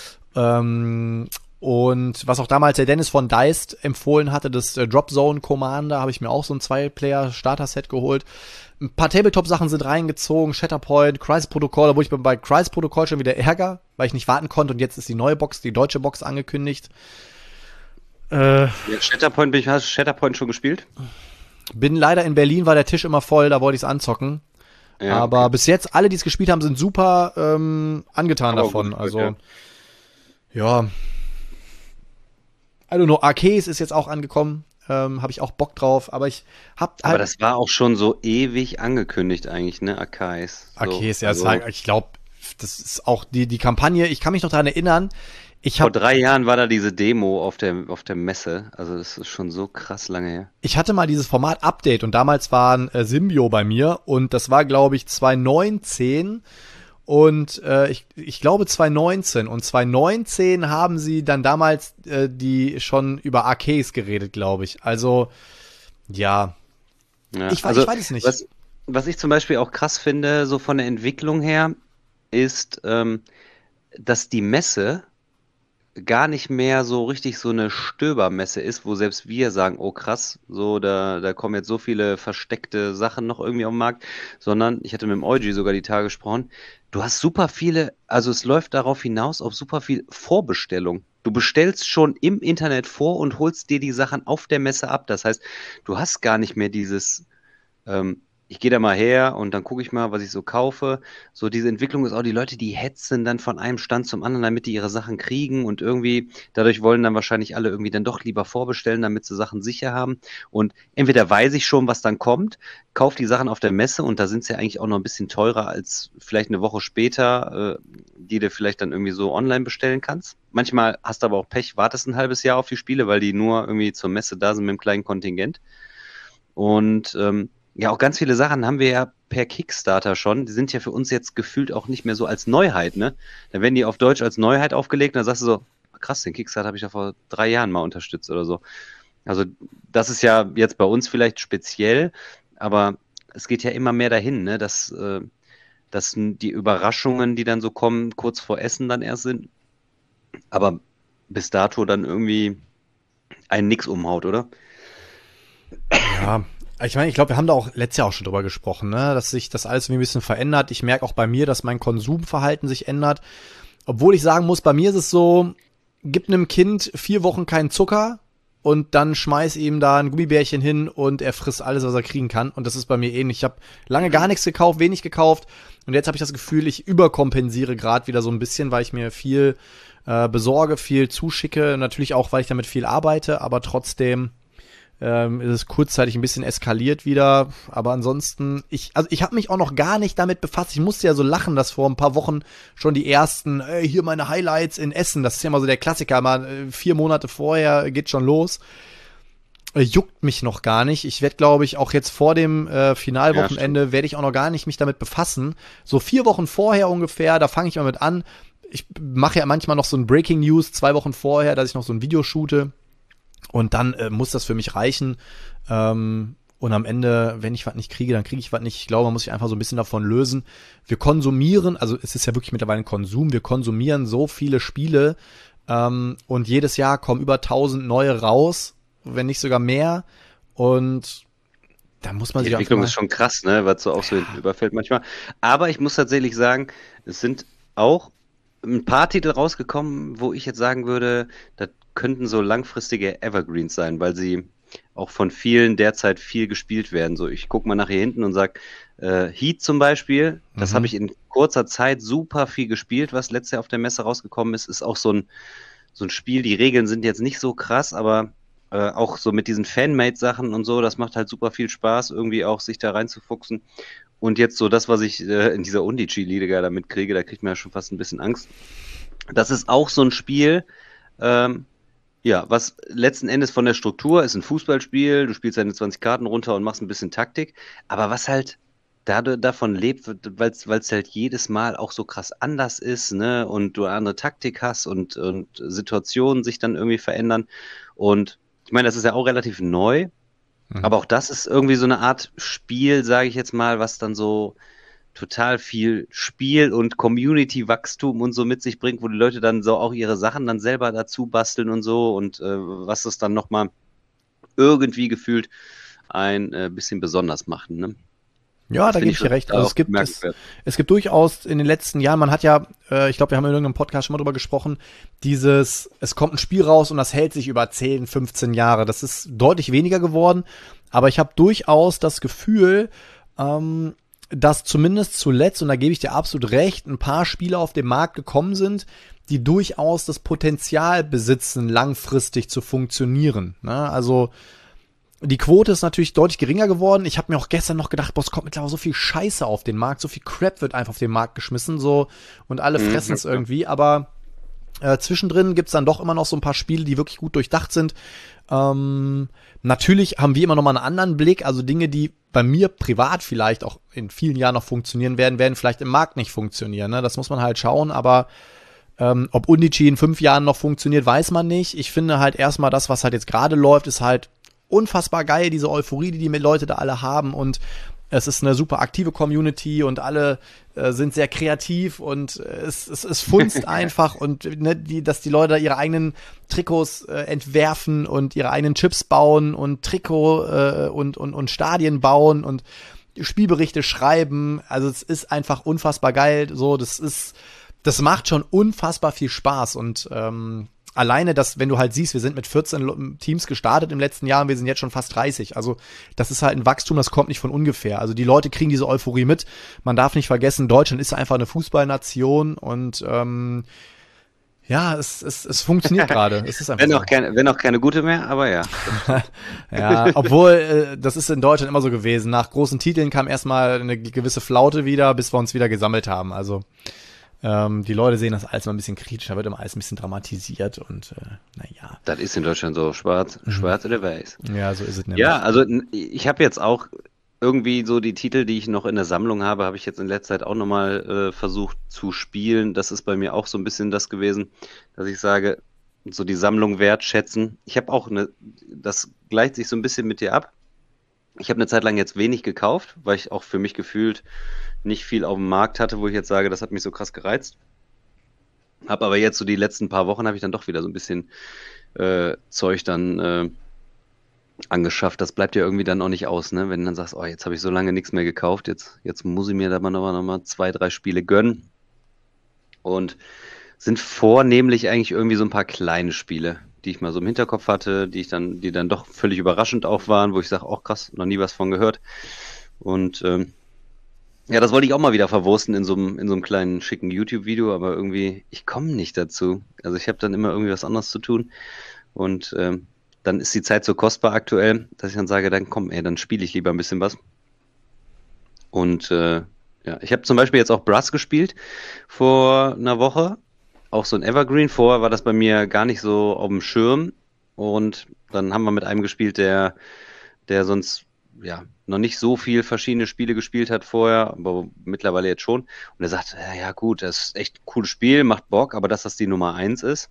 Ähm, und was auch damals der Dennis von Deist empfohlen hatte, das äh, Drop Zone Commander, habe ich mir auch so ein Zwei-Player-Starter-Set geholt. Ein paar Tabletop-Sachen sind reingezogen, Shatterpoint, Crisis Protocol, obwohl ich bin bei Crisis Protocol schon wieder Ärger, weil ich nicht warten konnte und jetzt ist die neue Box, die deutsche Box angekündigt. Äh, ja, Shatterpoint, bin ich, hast du Shatterpoint schon gespielt? Bin leider in Berlin, war der Tisch immer voll, da wollte ich es anzocken. Ja, aber okay. Bis jetzt, alle, die es gespielt haben, sind super ähm, angetan aber davon. Gut, also, ja. ja. I don't know, Arceus ist jetzt auch angekommen. ähm, habe ich auch Bock drauf, aber ich hab halt... Aber das war auch schon so ewig angekündigt eigentlich, ne, Arceus. So, Okay, ist ja, also, also, ich glaube, das ist auch die, die Kampagne, ich kann mich noch daran erinnern, ich vor habe drei Jahren war da diese Demo auf der, auf der Messe, also das ist schon so krass lange her. Ich hatte mal dieses Format Update und damals war ein äh, Symbio bei mir und das war, glaube ich, zwanzig neunzehn und äh, ich, ich glaube zwanzig neunzehn und zwanzig neunzehn haben sie dann damals äh, die schon über Arceus geredet, glaube ich. Also, ja, Ja, ich, weiß, also, ich weiß es nicht. Was, was ich zum Beispiel auch krass finde, so von der Entwicklung her, ist, ähm, dass die Messe gar nicht mehr so richtig so eine Stöbermesse ist, wo selbst wir sagen, oh krass, so da, da kommen jetzt so viele versteckte Sachen noch irgendwie auf den Markt, sondern ich hatte mit dem Eugi sogar die Tage gesprochen, du hast super viele, also es läuft darauf hinaus auf super viel Vorbestellung. Du bestellst schon im Internet vor und holst dir die Sachen auf der Messe ab. Das heißt, du hast gar nicht mehr dieses, ähm, ich gehe da mal her und dann gucke ich mal, was ich so kaufe. So diese Entwicklung ist auch, die Leute, die hetzen dann von einem Stand zum anderen, damit die ihre Sachen kriegen und irgendwie, dadurch wollen dann wahrscheinlich alle irgendwie dann doch lieber vorbestellen, damit sie Sachen sicher haben. Und entweder weiß ich schon, was dann kommt, kauf die Sachen auf der Messe und da sind sie ja eigentlich auch noch ein bisschen teurer als vielleicht eine Woche später, äh, die du vielleicht dann irgendwie so online bestellen kannst. Manchmal hast du aber auch Pech, wartest ein halbes Jahr auf die Spiele, weil die nur irgendwie zur Messe da sind mit einem kleinen Kontingent. Und ähm, ja, auch ganz viele Sachen haben wir ja per Kickstarter schon. Die sind ja für uns jetzt gefühlt auch nicht mehr so als Neuheit, ne? Dann werden die auf Deutsch als Neuheit aufgelegt und dann sagst du so, krass, den Kickstarter habe ich ja vor drei Jahren mal unterstützt oder so. Also das ist ja jetzt bei uns vielleicht speziell, aber es geht ja immer mehr dahin, ne? Dass, äh, dass die Überraschungen, die dann so kommen, kurz vor Essen dann erst sind, aber bis dato dann irgendwie einen nix umhaut, oder? Ja, ich meine, ich glaube, wir haben da auch letztes Jahr auch schon drüber gesprochen, ne, dass sich das alles irgendwie ein bisschen verändert. Ich merke auch bei mir, dass mein Konsumverhalten sich ändert. Obwohl ich sagen muss, bei mir ist es so, gib einem Kind vier Wochen keinen Zucker und dann schmeiß ihm da ein Gummibärchen hin und er frisst alles, was er kriegen kann. Und das ist bei mir ähnlich. Ich habe lange gar nichts gekauft, wenig gekauft und jetzt habe ich das Gefühl, ich überkompensiere gerade wieder so ein bisschen, weil ich mir viel äh, besorge, viel zuschicke. Natürlich auch, weil ich damit viel arbeite, aber trotzdem Ähm, ist es kurzzeitig ein bisschen eskaliert wieder, aber ansonsten, ich, also ich habe mich auch noch gar nicht damit befasst. Ich musste ja so lachen, dass vor ein paar Wochen schon die ersten, ey, hier meine Highlights in Essen, das ist ja immer so der Klassiker, mal äh, vier Monate vorher geht schon los. Äh, juckt mich noch gar nicht. Ich werde, glaube ich, auch jetzt vor dem äh, Finalwochenende ja, werde ich auch noch gar nicht mich damit befassen. So vier Wochen vorher ungefähr, da fange ich mal mit an. Ich mache ja manchmal noch so ein Breaking News zwei Wochen vorher, dass ich noch so ein Video shoote. Und dann äh, muss das für mich reichen. Ähm, und am Ende, wenn ich was nicht kriege, dann kriege ich was nicht. Ich glaube, man muss sich einfach so ein bisschen davon lösen. Wir konsumieren, also es ist ja wirklich mittlerweile ein Konsum, wir konsumieren so viele Spiele ähm, und jedes Jahr kommen über tausend neue raus, wenn nicht sogar mehr. Und da muss man Die sich Entwicklung einfach mal ist schon krass, ne, was so auch so überfällt manchmal. Aber ich muss tatsächlich sagen, es sind auch ein paar Titel rausgekommen, wo ich jetzt sagen würde, das könnten so langfristige Evergreens sein, weil sie auch von vielen derzeit viel gespielt werden. So, ich gucke mal nach hier hinten und sage, äh, Heat zum Beispiel, das Mhm. habe ich in kurzer Zeit super viel gespielt, was letztes Jahr auf der Messe rausgekommen ist, ist auch so ein, so ein Spiel, die Regeln sind jetzt nicht so krass, aber äh, auch so mit diesen Fanmade-Sachen und so, das macht halt super viel Spaß, irgendwie auch sich da reinzufuchsen. Und jetzt so das, was ich äh, in dieser Undici-Liga da mitkriege, da kriegt man ja schon fast ein bisschen Angst. Das ist auch so ein Spiel, ähm, ja, was letzten Endes von der Struktur ist ein Fußballspiel, du spielst deine zwanzig Karten runter und machst ein bisschen Taktik, aber was halt dadurch, davon lebt, weil es halt jedes Mal auch so krass anders ist, ne, und du eine andere Taktik hast und, und Situationen sich dann irgendwie verändern. Und ich meine, das ist ja auch relativ neu, Mhm. aber auch das ist irgendwie so eine Art Spiel, sage ich jetzt mal, was dann so total viel Spiel und Community-Wachstum und so mit sich bringt, wo die Leute dann so auch ihre Sachen dann selber dazu basteln und so und äh, was das dann nochmal irgendwie gefühlt ein äh, bisschen besonders macht, ne? Ja, Das da finde gebe ich ich dir schon recht. total Also auch es gibt es, bemerkenswert. es gibt durchaus in den letzten Jahren, man hat ja, äh, ich glaube, wir haben in irgendeinem Podcast schon mal drüber gesprochen, dieses, es kommt ein Spiel raus und das hält sich über zehn, fünfzehn Jahre. Das ist deutlich weniger geworden, aber ich habe durchaus das Gefühl, ähm, dass zumindest zuletzt, und da gebe ich dir absolut recht, ein paar Spiele auf den Markt gekommen sind, die durchaus das Potenzial besitzen, langfristig zu funktionieren. Ne? Also Die Quote ist natürlich deutlich geringer geworden. Ich habe mir auch gestern noch gedacht, boah, es kommt mittlerweile so viel Scheiße auf den Markt, so viel Crap wird einfach auf den Markt geschmissen, so, und alle Mhm, fressen es ja. irgendwie, aber äh, zwischendrin gibt's dann doch immer noch so ein paar Spiele, die wirklich gut durchdacht sind. Ähm, natürlich haben wir immer noch mal einen anderen Blick, also Dinge, die bei mir privat vielleicht auch in vielen Jahren noch funktionieren werden, werden vielleicht im Markt nicht funktionieren, ne? Das muss man halt schauen, aber ähm, ob Undici in fünf Jahren noch funktioniert, weiß man nicht. Ich finde halt erstmal das, was halt jetzt gerade läuft, ist halt unfassbar geil, diese Euphorie, die die Leute da alle haben, und es ist eine super aktive Community und alle äh, sind sehr kreativ und äh, es, es, es funzt einfach, und ne, die, dass die Leute ihre eigenen Trikots äh, entwerfen und ihre eigenen Chips bauen und Trikot äh, und, und, und Stadien bauen und Spielberichte schreiben. Also es ist einfach unfassbar geil. So, das ist, das macht schon unfassbar viel Spaß, und ähm, alleine das, wenn du halt siehst, wir sind mit vierzehn Teams gestartet im letzten Jahr und wir sind jetzt schon fast dreißig. Also das ist halt ein Wachstum, das kommt nicht von ungefähr. Also die Leute kriegen diese Euphorie mit. Man darf nicht vergessen, Deutschland ist einfach eine Fußballnation, und ähm, ja, es, es, es funktioniert gerade. Es ist einfach Wenn so. auch keine, wenn auch keine gute mehr, aber ja. Ja, obwohl, äh, das ist in Deutschland immer so gewesen. Nach großen Titeln kam erstmal eine gewisse Flaute wieder, bis wir uns wieder gesammelt haben. Also Ähm, die Leute sehen das alles mal ein bisschen kritischer, wird immer alles ein bisschen dramatisiert, und äh, naja. Das ist in Deutschland so, schwarz, Mhm. schwarz oder weiß. Ja, so ist es nämlich. Ja, also n- ich habe jetzt auch irgendwie so die Titel, die ich noch in der Sammlung habe, habe ich jetzt in letzter Zeit auch nochmal äh, versucht zu spielen. Das ist bei mir auch so ein bisschen das gewesen, dass ich sage, so die Sammlung wertschätzen. Ich habe auch eine, das gleicht sich so ein bisschen mit dir ab. Ich habe eine Zeit lang jetzt wenig gekauft, weil ich auch für mich gefühlt nicht viel auf dem Markt hatte, wo ich jetzt sage, das hat mich so krass gereizt. Hab aber jetzt so die letzten paar Wochen habe ich dann doch wieder so ein bisschen äh, Zeug dann äh, angeschafft. Das bleibt ja irgendwie dann auch nicht aus, ne? Wenn du dann sagst, oh, jetzt habe ich so lange nichts mehr gekauft, jetzt, jetzt muss ich mir da mal noch, noch mal zwei, drei Spiele gönnen. Und sind vornehmlich eigentlich irgendwie so ein paar kleine Spiele, die ich mal so im Hinterkopf hatte, die ich dann, die dann doch völlig überraschend auch waren, wo ich sage, oh krass, noch nie was von gehört. Und ähm, ja, das wollte ich auch mal wieder verwursten in so einem, in so einem kleinen schicken YouTube-Video, aber irgendwie, ich komme nicht dazu. Also ich habe dann immer irgendwie was anderes zu tun, und ähm, dann ist die Zeit so kostbar aktuell, dass ich dann sage, dann komm, ey, dann spiele ich lieber ein bisschen was. Und äh, ja, ich habe zum Beispiel jetzt auch Brass gespielt vor einer Woche, auch so ein Evergreen. Vorher war das bei mir gar nicht so auf dem Schirm, und dann haben wir mit einem gespielt, der, der sonst ja noch nicht so viel verschiedene Spiele gespielt hat vorher, aber mittlerweile jetzt schon. Und er sagt, ja, ja gut, das ist echt ein cooles Spiel, macht Bock, aber dass das die Nummer eins ist.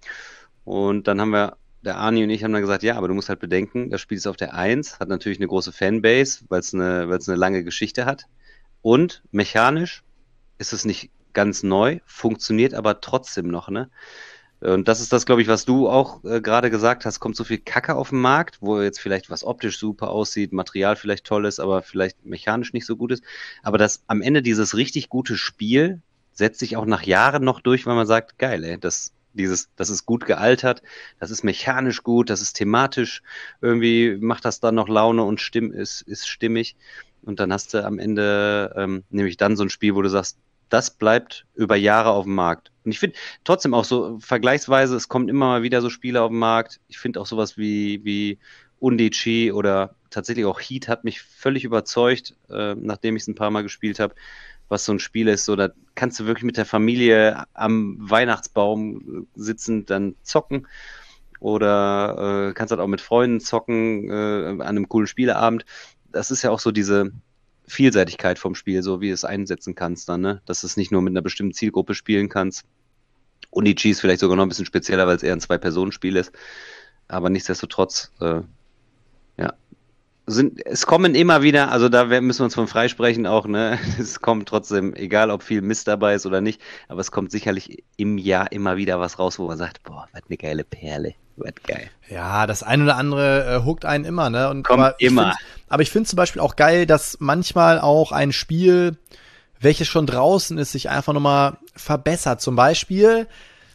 Und dann haben wir, der Arni und ich haben dann gesagt, ja, aber du musst halt bedenken, das Spiel ist auf der eins, hat natürlich eine große Fanbase, weil es eine, weil es eine lange Geschichte hat. Und mechanisch ist es nicht ganz neu, funktioniert aber trotzdem noch, ne? Und das ist das, glaube ich, was du auch äh, gerade gesagt hast, kommt so viel Kacke auf den Markt, wo jetzt vielleicht was optisch super aussieht, Material vielleicht toll ist, aber vielleicht mechanisch nicht so gut ist. Aber das am Ende dieses richtig gute Spiel setzt sich auch nach Jahren noch durch, weil man sagt, geil, ey, das, dieses, das ist gut gealtert, das ist mechanisch gut, das ist thematisch, irgendwie macht das dann noch Laune und stimm, ist, ist stimmig. Und dann hast du am Ende ähm, nämlich dann so ein Spiel, wo du sagst, das bleibt über Jahre auf dem Markt. Und ich finde trotzdem auch so vergleichsweise, es kommen immer mal wieder so Spiele auf den Markt. Ich finde auch sowas wie, wie Undici oder tatsächlich auch Heat hat mich völlig überzeugt, äh, nachdem ich es ein paar Mal gespielt habe, was so ein Spiel ist. So, da kannst du wirklich mit der Familie am Weihnachtsbaum sitzen, dann zocken. Oder äh, kannst halt auch mit Freunden zocken, äh, an einem coolen Spieleabend. Das ist ja auch so diese Vielseitigkeit vom Spiel, so wie du es einsetzen kannst dann, ne? Dass du es nicht nur mit einer bestimmten Zielgruppe spielen kannst. Undici ist vielleicht sogar noch ein bisschen spezieller, weil es eher ein Zwei-Personen-Spiel ist. Aber nichtsdestotrotz, äh, ja, sind, es kommen immer wieder, also da müssen wir uns von freisprechen auch, ne? Es kommt trotzdem, egal ob viel Mist dabei ist oder nicht, aber es kommt sicherlich im Jahr immer wieder was raus, wo man sagt, boah, was eine geile Perle. Wird geil. Ja, das eine oder andere äh, hookt einen immer, ne? Und Kommt aber ich immer. Find, aber ich finde zum Beispiel auch geil, dass manchmal auch ein Spiel, welches schon draußen ist, sich einfach nochmal verbessert. Zum Beispiel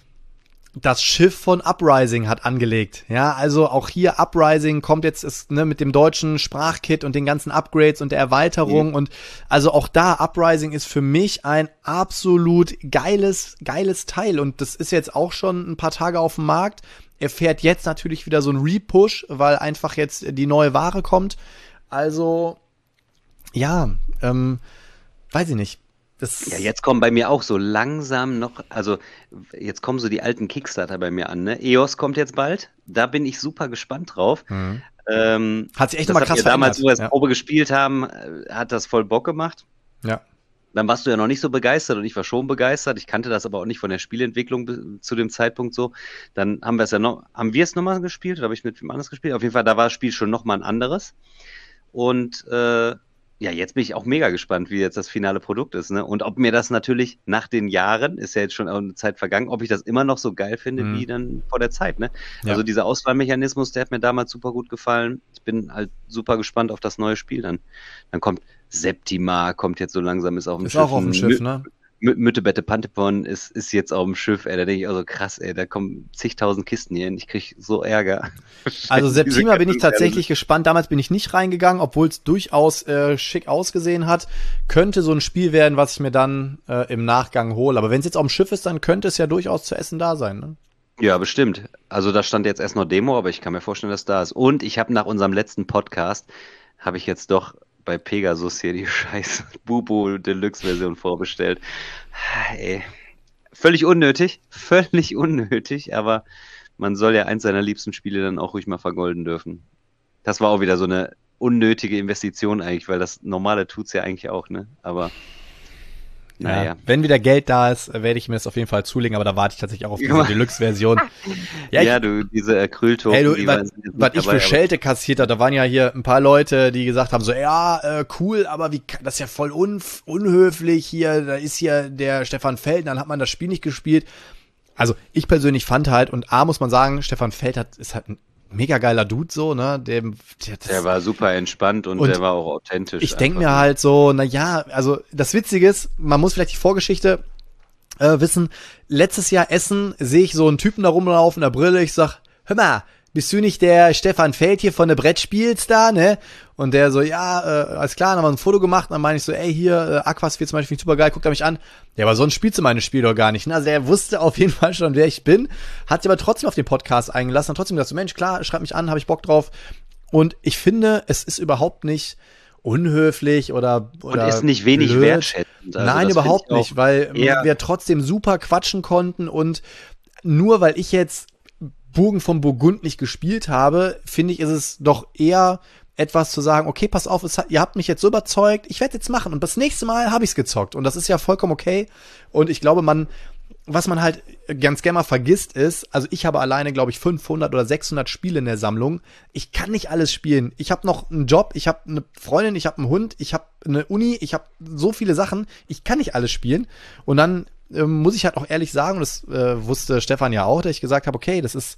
das Schiff von Uprising hat angelegt. Ja, also auch hier Uprising kommt jetzt ist, ne, mit dem deutschen Sprachkit und den ganzen Upgrades und der Erweiterung. Mhm. Und also auch da, Uprising ist für mich ein absolut geiles, geiles Teil. Und das ist jetzt auch schon ein paar Tage auf dem Markt. erfährt jetzt natürlich wieder so einen Repush, weil einfach jetzt die neue Ware kommt. Also, ja, ähm, weiß ich nicht. Das Ja, jetzt kommen bei mir auch so langsam noch, also jetzt kommen so die alten Kickstarter bei mir an, ne? E O S kommt jetzt bald, da bin ich super gespannt drauf. Mhm. Ähm, Hat sich echt das nochmal habt krass ihr damals, verändert. wo wir das Ja. Probe gespielt haben, äh, hat das voll Bock gemacht. Ja. Dann warst du ja noch nicht so begeistert und ich war schon begeistert. Ich kannte das aber auch nicht von der Spielentwicklung be- zu dem Zeitpunkt so. Dann haben wir es ja noch, haben wir es nochmal gespielt oder habe ich mit wem anders gespielt? Auf jeden Fall, da war das Spiel schon nochmal ein anderes. Und äh, ja, jetzt bin ich auch mega gespannt, wie jetzt das finale Produkt ist, ne? Und ob mir das natürlich nach den Jahren, ist ja jetzt schon auch eine Zeit vergangen, ob ich das immer noch so geil finde, Mhm. wie dann vor der Zeit, ne? Ja. Also dieser Auswahlmechanismus, der hat mir damals super gut gefallen. Ich bin halt super gespannt auf das neue Spiel dann. Dann kommt Septima, kommt jetzt so langsam, ist auf dem Ist Schiff. auch auf dem Schiff, ne? Mü- Müttebette Pantepon ist, ist jetzt auf dem Schiff, ey, da denke ich auch so krass, ey, da kommen zigtausend Kisten hier hin, ich krieg so Ärger. Also Diese Septima bin ich Kisten- tatsächlich gespannt. Damals bin ich nicht reingegangen, obwohl es durchaus äh, schick ausgesehen hat. Könnte so ein Spiel werden, was ich mir dann äh, im Nachgang hole. Aber wenn es jetzt auf dem Schiff ist, dann könnte es ja durchaus zu essen da sein. Ne? Ja, bestimmt. Also da stand jetzt erst noch Demo, aber ich kann mir vorstellen, dass da ist. Und ich habe nach unserem letzten Podcast, habe ich jetzt doch bei Pegasus hier die scheiß Bubo Deluxe Version vorbestellt. Ey, völlig unnötig, völlig unnötig, aber man soll ja eins seiner liebsten Spiele dann auch ruhig mal vergolden dürfen. Das war auch wieder so eine unnötige Investition eigentlich, weil das Normale tut's ja eigentlich auch, ne? Aber naja. Ja, wenn wieder Geld da ist, werde ich mir das auf jeden Fall zulegen, aber da warte ich tatsächlich auch auf diese Ja. Deluxe-Version. Ja, Ja, ich, du, diese Acryltoken, ey, du, die was, waren jetzt nicht was ich dabei, für aber- Schelte kassiert habe, da waren ja hier ein paar Leute, die gesagt haben so, ja, äh, cool, aber wie, kann- das ist ja voll unf unhöflich hier, da ist hier der Stefan Feld, dann hat man das Spiel nicht gespielt. Also ich persönlich fand halt, und A muss man sagen, Stefan Feld hat, ist halt ein mega geiler Dude so, ne, dem, der, das, Der war super entspannt und, Und der war auch authentisch. ich denke einfach. mir halt so, na ja, also das Witzige ist, man muss vielleicht die Vorgeschichte äh, wissen. Letztes Jahr Essen sehe ich so einen Typen da rumlaufen in der Brille. Ich sag, hör mal, bist du nicht der Stefan Feld hier von der Brettspiels da, ne? Und der so, ja, äh, alles klar, dann haben wir ein Foto gemacht. Und dann meine ich so, ey, hier, äh, Aquasphere zum Beispiel, super geil, guckt er mich an. Ja, aber sonst spielst du meine Spiele doch gar nicht. Ne? Also der wusste auf jeden Fall schon, wer ich bin, hat sich aber trotzdem auf den Podcast eingelassen und trotzdem gesagt, so, Mensch, klar, schreib mich an, habe ich Bock drauf. Und ich finde, es ist überhaupt nicht unhöflich oder, oder Und ist nicht wenig blöd. wertschätzend. Also Nein, das überhaupt find ich auch nicht, weil eher- wir trotzdem super quatschen konnten und nur weil ich jetzt Burgen von Burgund nicht gespielt habe, finde ich, ist es doch eher etwas zu sagen, okay, pass auf, es hat, ihr habt mich jetzt so überzeugt, ich werde jetzt machen und das nächste Mal habe ich es gezockt und das ist ja vollkommen okay und ich glaube, man, was man halt ganz gerne mal vergisst ist, also ich habe alleine, glaube ich, fünfhundert oder sechshundert Spiele in der Sammlung. Ich kann nicht alles spielen. Ich habe noch einen Job, ich habe eine Freundin, ich habe einen Hund, ich habe eine Uni, ich habe so viele Sachen. Ich kann nicht alles spielen. Und dann ähm, muss ich halt auch ehrlich sagen, und das äh, wusste Stefan ja auch, dass ich gesagt habe, okay, das ist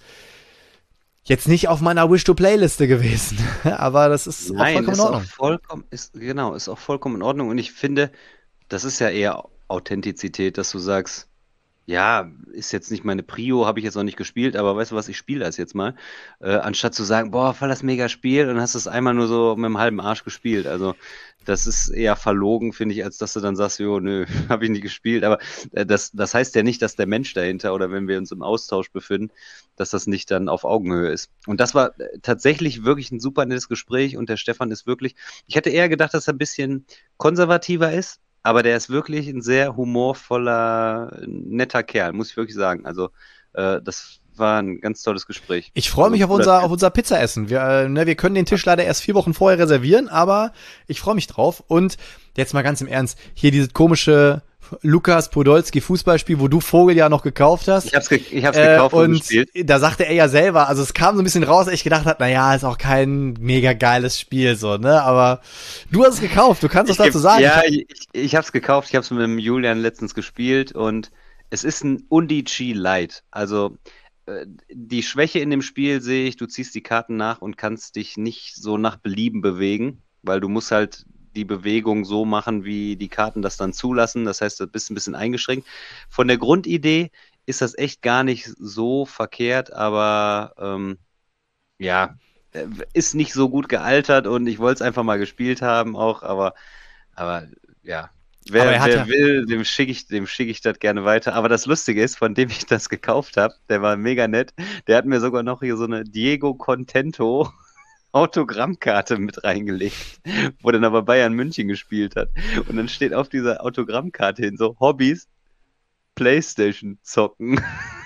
jetzt nicht auf meiner Wish-to-Play-Liste gewesen. Aber das ist auch Nein, vollkommen ist in auch Ordnung. vollkommen, ist, genau, ist auch vollkommen in Ordnung. Und ich finde, das ist ja eher Authentizität, dass du sagst, ja, ist jetzt nicht meine Prio, habe ich jetzt noch nicht gespielt, aber weißt du was, ich spiele das jetzt mal. Äh, anstatt zu sagen, boah, voll das mega Spiel und hast es einmal nur so mit dem halben Arsch gespielt. Also das ist eher verlogen, finde ich, als dass du dann sagst, jo, nö, habe ich nicht gespielt. Aber äh, das, das heißt ja nicht, dass der Mensch dahinter oder wenn wir uns im Austausch befinden, dass das nicht dann auf Augenhöhe ist. Und das war äh, tatsächlich wirklich ein super nettes Gespräch und der Stefan ist wirklich, ich hätte eher gedacht, dass er ein bisschen konservativer ist, aber der ist wirklich ein sehr humorvoller, netter Kerl, muss ich wirklich sagen. Also äh, das war ein ganz tolles Gespräch. Ich freue mich auf Also, unser, auf unser Pizzaessen. Wir, äh, ne, wir können den Tisch leider erst vier Wochen vorher reservieren, aber ich freue mich drauf. Und jetzt mal ganz im Ernst, hier dieses komische Lukas Podolski Fußballspiel, wo du Vogel ja noch gekauft hast. Ich hab's, ge ich hab's Äh, gekauft und, und gespielt. da sagte er ja selber, also es kam so ein bisschen raus, dass ich gedacht habe, naja, ist auch kein mega geiles Spiel, so, ne, aber du hast es gekauft, du kannst was Ich dazu geb- sagen. Ja, ich, ich, ich hab's gekauft, ich hab's mit dem Julian letztens gespielt und es ist ein Undici Light. Also äh, die Schwäche in dem Spiel sehe ich, du ziehst die Karten nach und kannst dich nicht so nach Belieben bewegen, weil du musst halt die Bewegung so machen, wie die Karten das dann zulassen. Das heißt, du bist ein bisschen eingeschränkt. Von der Grundidee ist das echt gar nicht so verkehrt, aber ähm, ja, äh, ist nicht so gut gealtert und ich wollte es einfach mal gespielt haben auch, aber, aber ja, Wer, Aber er hat wer ja- will, dem schicke ich, dem schicke ich das gerne weiter. Aber das Lustige ist, von dem ich das gekauft habe, der war mega nett. Der hat mir sogar noch hier so eine Diego Contento Autogrammkarte mit reingelegt, wo dann aber Bayern München gespielt hat. Und dann steht auf dieser Autogrammkarte hin so Hobbys, Playstation zocken.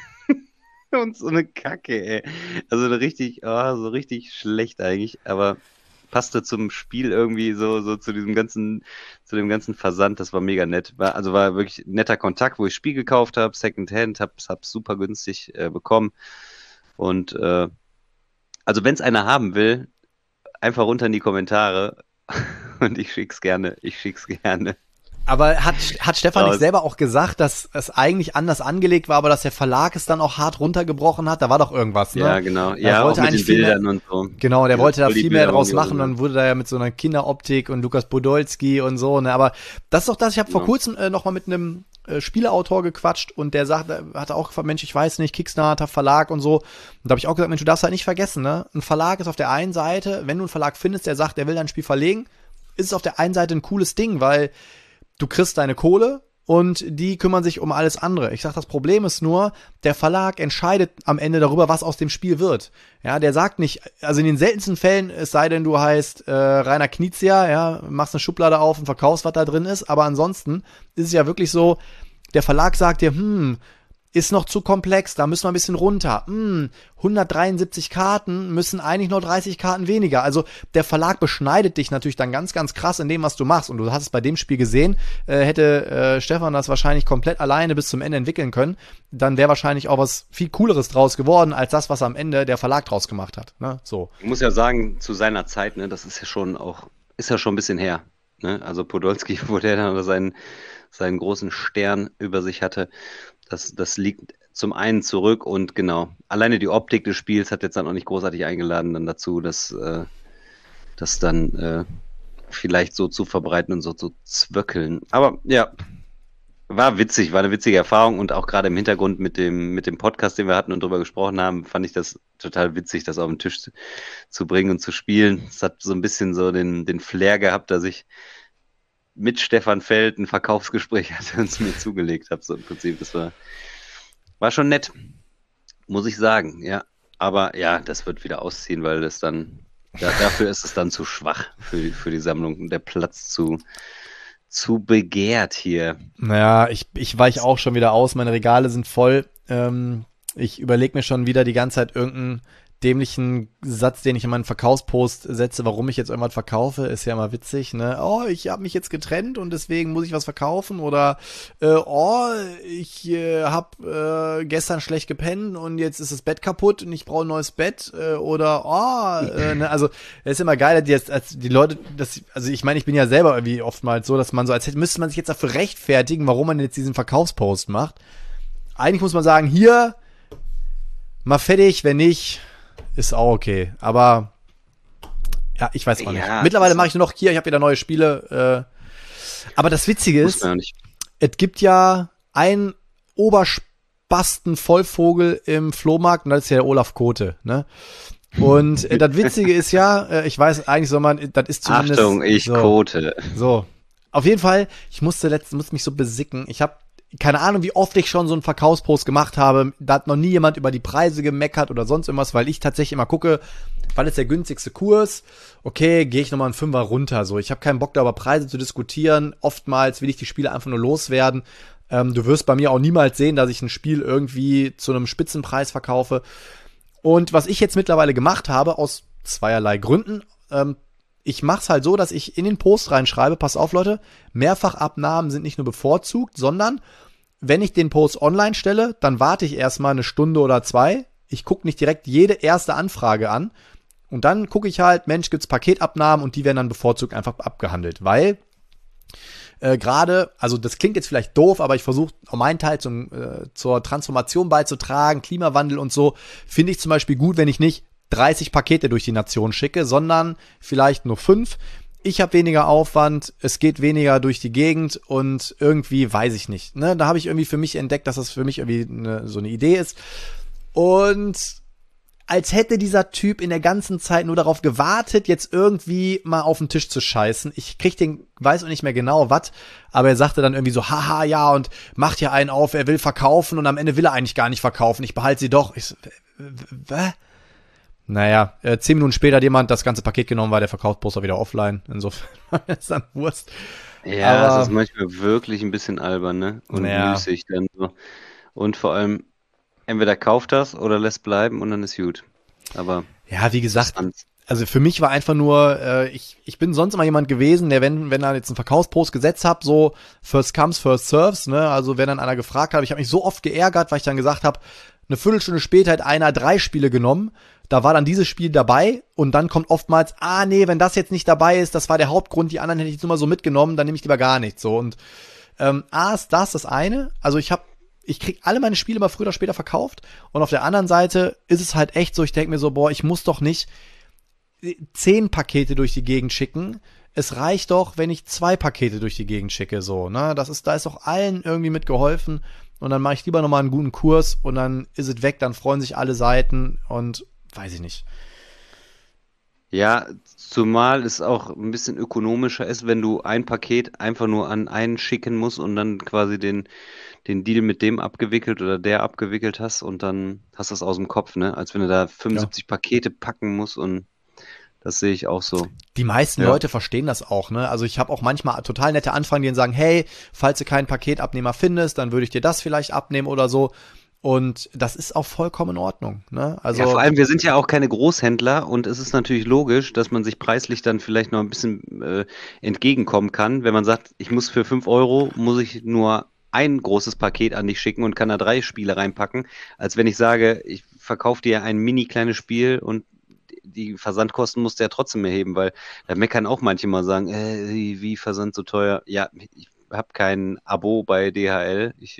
Und so eine Kacke, ey. Also eine richtig, oh, so richtig schlecht eigentlich, aber passte zum Spiel irgendwie so, so zu diesem ganzen, zu dem ganzen Versand. Das war mega nett. War, also war wirklich netter Kontakt, wo ich Spiel gekauft habe, Secondhand, hab's, hab's super günstig äh, bekommen. Und äh, also wenn es einer haben will, einfach runter in die Kommentare und ich schick's gerne. Ich schick's gerne. Aber hat, hat Stefan Raus. nicht selber auch gesagt, dass es eigentlich anders angelegt war, aber dass der Verlag es dann auch hart runtergebrochen hat? Da war doch irgendwas, ne? Ja, genau. Er Ja, auch wollte mit eigentlich den viel mehr- Bildern und so. Genau, der Diese wollte da viel mehr Volleybilder draus und so, machen, ne? dann wurde da ja mit so einer Kinderoptik und Lukas Podolski und so, ne, aber das ist doch das, ich habe vor Ja. kurzem äh, noch mal mit einem äh, Spieleautor gequatscht und der sagte, hatte auch gefragt, Mensch, ich weiß nicht, Kickstarter, Verlag und so, und da habe ich auch gesagt, Mensch, du darfst halt nicht vergessen, ne, ein Verlag ist auf der einen Seite, wenn du einen Verlag findest, der sagt, der will dein Spiel verlegen, ist es auf der einen Seite ein cooles Ding, weil du kriegst deine Kohle und die kümmern sich um alles andere. Ich sag, das Problem ist nur, der Verlag entscheidet am Ende darüber, was aus dem Spiel wird. Ja, der sagt nicht, also in den seltensten Fällen, es sei denn, du heißt äh, Rainer Knizia, ja, machst eine Schublade auf und verkaufst, was da drin ist, aber ansonsten ist es ja wirklich so, der Verlag sagt dir, hm, ist noch zu komplex, da müssen wir ein bisschen runter. Hm, hundertdreiundsiebzig Karten müssen eigentlich nur dreißig Karten weniger. Also der Verlag beschneidet dich natürlich dann ganz, ganz krass in dem, was du machst. Und du hast es bei dem Spiel gesehen, äh, hätte äh, Stefan das wahrscheinlich komplett alleine bis zum Ende entwickeln können, dann wäre wahrscheinlich auch was viel Cooleres draus geworden, als das, was am Ende der Verlag draus gemacht hat. Ne? So. Ich muss ja sagen, zu seiner Zeit, ne, das ist ja schon auch, ist ja schon ein bisschen her. Ne? Also Podolski, wo der dann seinen, seinen großen Stern über sich hatte, das, das liegt zum einen zurück und genau, alleine die Optik des Spiels hat jetzt dann auch nicht großartig eingeladen dann dazu, dass äh, das dann äh, vielleicht so zu verbreiten und so zu zwöckeln. Aber ja, war witzig, war eine witzige Erfahrung und auch gerade im Hintergrund mit dem, mit dem Podcast, den wir hatten und drüber gesprochen haben, fand ich das total witzig, das auf den Tisch zu, zu bringen und zu spielen. Es hat so ein bisschen so den, den Flair gehabt, dass ich mit Stefan Feld ein Verkaufsgespräch hatte und es mir zugelegt habe, so im Prinzip. Das war, war schon nett, muss ich sagen, ja. Aber ja, das wird wieder ausziehen, weil das dann, ja, dafür ist es dann zu schwach für die, für die Sammlung, der Platz zu, zu begehrt hier. Naja, ich, ich weiche auch schon wieder aus, meine Regale sind voll. Ähm, ich überlege mir schon wieder die ganze Zeit irgendeinen dämlichen Satz, den ich in meinen Verkaufspost setze, warum ich jetzt irgendwas verkaufe, ist ja immer witzig, ne? Oh, ich habe mich jetzt getrennt und deswegen muss ich was verkaufen oder äh, oh, ich äh, habe äh, gestern schlecht gepennt und jetzt ist das Bett kaputt und ich brauche ein neues Bett äh, oder oh, äh, ne? Also es ist immer geil, die, jetzt, als die Leute, das, also ich meine, ich bin ja selber irgendwie oftmals so, dass man so, als hätte, müsste man sich jetzt dafür rechtfertigen, warum man jetzt diesen Verkaufspost macht. Eigentlich muss man sagen, hier, mal fertig, wenn nicht, ist auch okay, aber ja, ich weiß auch nicht. Ja, Mittlerweile das- mache ich nur noch hier, ich habe wieder neue Spiele. Äh, aber das Witzige Muss ist, man ja nicht. es gibt ja einen Oberspasten Vollvogel im Flohmarkt und das ist ja der Olaf Kote, ne? Und äh, das Witzige ist ja, äh, ich weiß, eigentlich soll man, das ist zumindest Achtung, ich so. kote. So. Auf jeden Fall, ich musste letztens, musste mich so besicken. Ich habe keine Ahnung, wie oft ich schon so einen Verkaufspost gemacht habe. Da hat noch nie jemand über die Preise gemeckert oder sonst irgendwas, weil ich tatsächlich immer gucke, wann ist der günstigste Kurs? Okay, gehe ich nochmal einen Fünfer runter. So, ich habe keinen Bock, da über Preise zu diskutieren. Oftmals will ich die Spiele einfach nur loswerden. Ähm, du wirst bei mir auch niemals sehen, dass ich ein Spiel irgendwie zu einem Spitzenpreis verkaufe. Und was ich jetzt mittlerweile gemacht habe, aus zweierlei Gründen, ähm, ich mach's halt so, dass ich in den Post reinschreibe, pass auf Leute, Mehrfachabnahmen sind nicht nur bevorzugt, sondern wenn ich den Post online stelle, dann warte ich erstmal eine Stunde oder zwei. Ich gucke nicht direkt jede erste Anfrage an und dann gucke ich halt, Mensch, gibt's Paketabnahmen und die werden dann bevorzugt einfach abgehandelt, weil äh, gerade, also das klingt jetzt vielleicht doof, aber ich versuche auch meinen Teil zum, äh, zur Transformation beizutragen, Klimawandel und so, finde ich zum Beispiel gut, wenn ich nicht dreißig Pakete durch die Nation schicke, sondern vielleicht nur fünf. Ich habe weniger Aufwand, es geht weniger durch die Gegend und irgendwie weiß ich nicht. Ne? Da habe ich irgendwie für mich entdeckt, dass das für mich irgendwie eine, so eine Idee ist. Und als hätte dieser Typ in der ganzen Zeit nur darauf gewartet, jetzt irgendwie mal auf den Tisch zu scheißen. Ich krieg den, weiß auch nicht mehr genau was, aber er sagte dann irgendwie so, haha, ja, und macht ja einen auf, er will verkaufen und am Ende will er eigentlich gar nicht verkaufen, ich behalte sie doch. Ich so, was? Naja, äh, zehn Minuten später hat jemand das ganze Paket genommen, war der Verkaufsposter wieder offline. Insofern war es dann Wurst. Ja, Aber, das ist manchmal wirklich ein bisschen albern, ne? Und ja. müßig dann so. Und vor allem, entweder kauft das oder lässt bleiben und dann ist gut. Aber ja, wie gesagt, also für mich war einfach nur, äh, ich ich bin sonst immer jemand gewesen, der, wenn wenn er jetzt einen Verkaufspost gesetzt hab, so first comes, first serves, ne? Also wenn dann einer gefragt hat, ich habe mich so oft geärgert, weil ich dann gesagt habe, eine Viertelstunde später hat einer drei Spiele genommen, da war dann dieses Spiel dabei und dann kommt oftmals, ah nee, wenn das jetzt nicht dabei ist, das war der Hauptgrund, die anderen hätte ich jetzt nur mal so mitgenommen, dann nehme ich lieber gar nichts, so. Und ähm, A ist das das eine, also ich habe ich krieg alle meine Spiele mal früher oder später verkauft und auf der anderen Seite ist es halt echt so, ich denke mir so, boah, ich muss doch nicht zehn Pakete durch die Gegend schicken, es reicht doch, wenn ich zwei Pakete durch die Gegend schicke, so, ne, das ist, da ist auch allen irgendwie mitgeholfen und dann mache ich lieber nochmal einen guten Kurs und dann ist es weg, dann freuen sich alle Seiten und weiß ich nicht. ja, zumal es auch ein bisschen ökonomischer ist, wenn du ein Paket einfach nur an einen schicken musst und dann quasi den, den Deal mit dem abgewickelt oder der abgewickelt hast und dann hast du das aus dem Kopf, ne? Als wenn du da fünfundsiebzig ja. Pakete packen musst und das sehe ich auch so. Die meisten ja. Leute verstehen das auch, ne? Also ich habe auch manchmal total nette Anfragen, die dann sagen, hey, falls du keinen Paketabnehmer findest, dann würde ich dir das vielleicht abnehmen oder so. Und das ist auch vollkommen in Ordnung, ne? Also ja, vor allem, wir sind ja auch keine Großhändler und es ist natürlich logisch, dass man sich preislich dann vielleicht noch ein bisschen äh, entgegenkommen kann, wenn man sagt, ich muss für fünf Euro, muss ich nur ein großes Paket an dich schicken und kann da drei Spiele reinpacken, als wenn ich sage, ich verkaufe dir ein mini kleines Spiel und die Versandkosten musst du ja trotzdem erheben, weil da meckern auch manche mal sagen, äh, wie, wie Versand so teuer? Ja, ich habe kein Abo bei D H L, ich,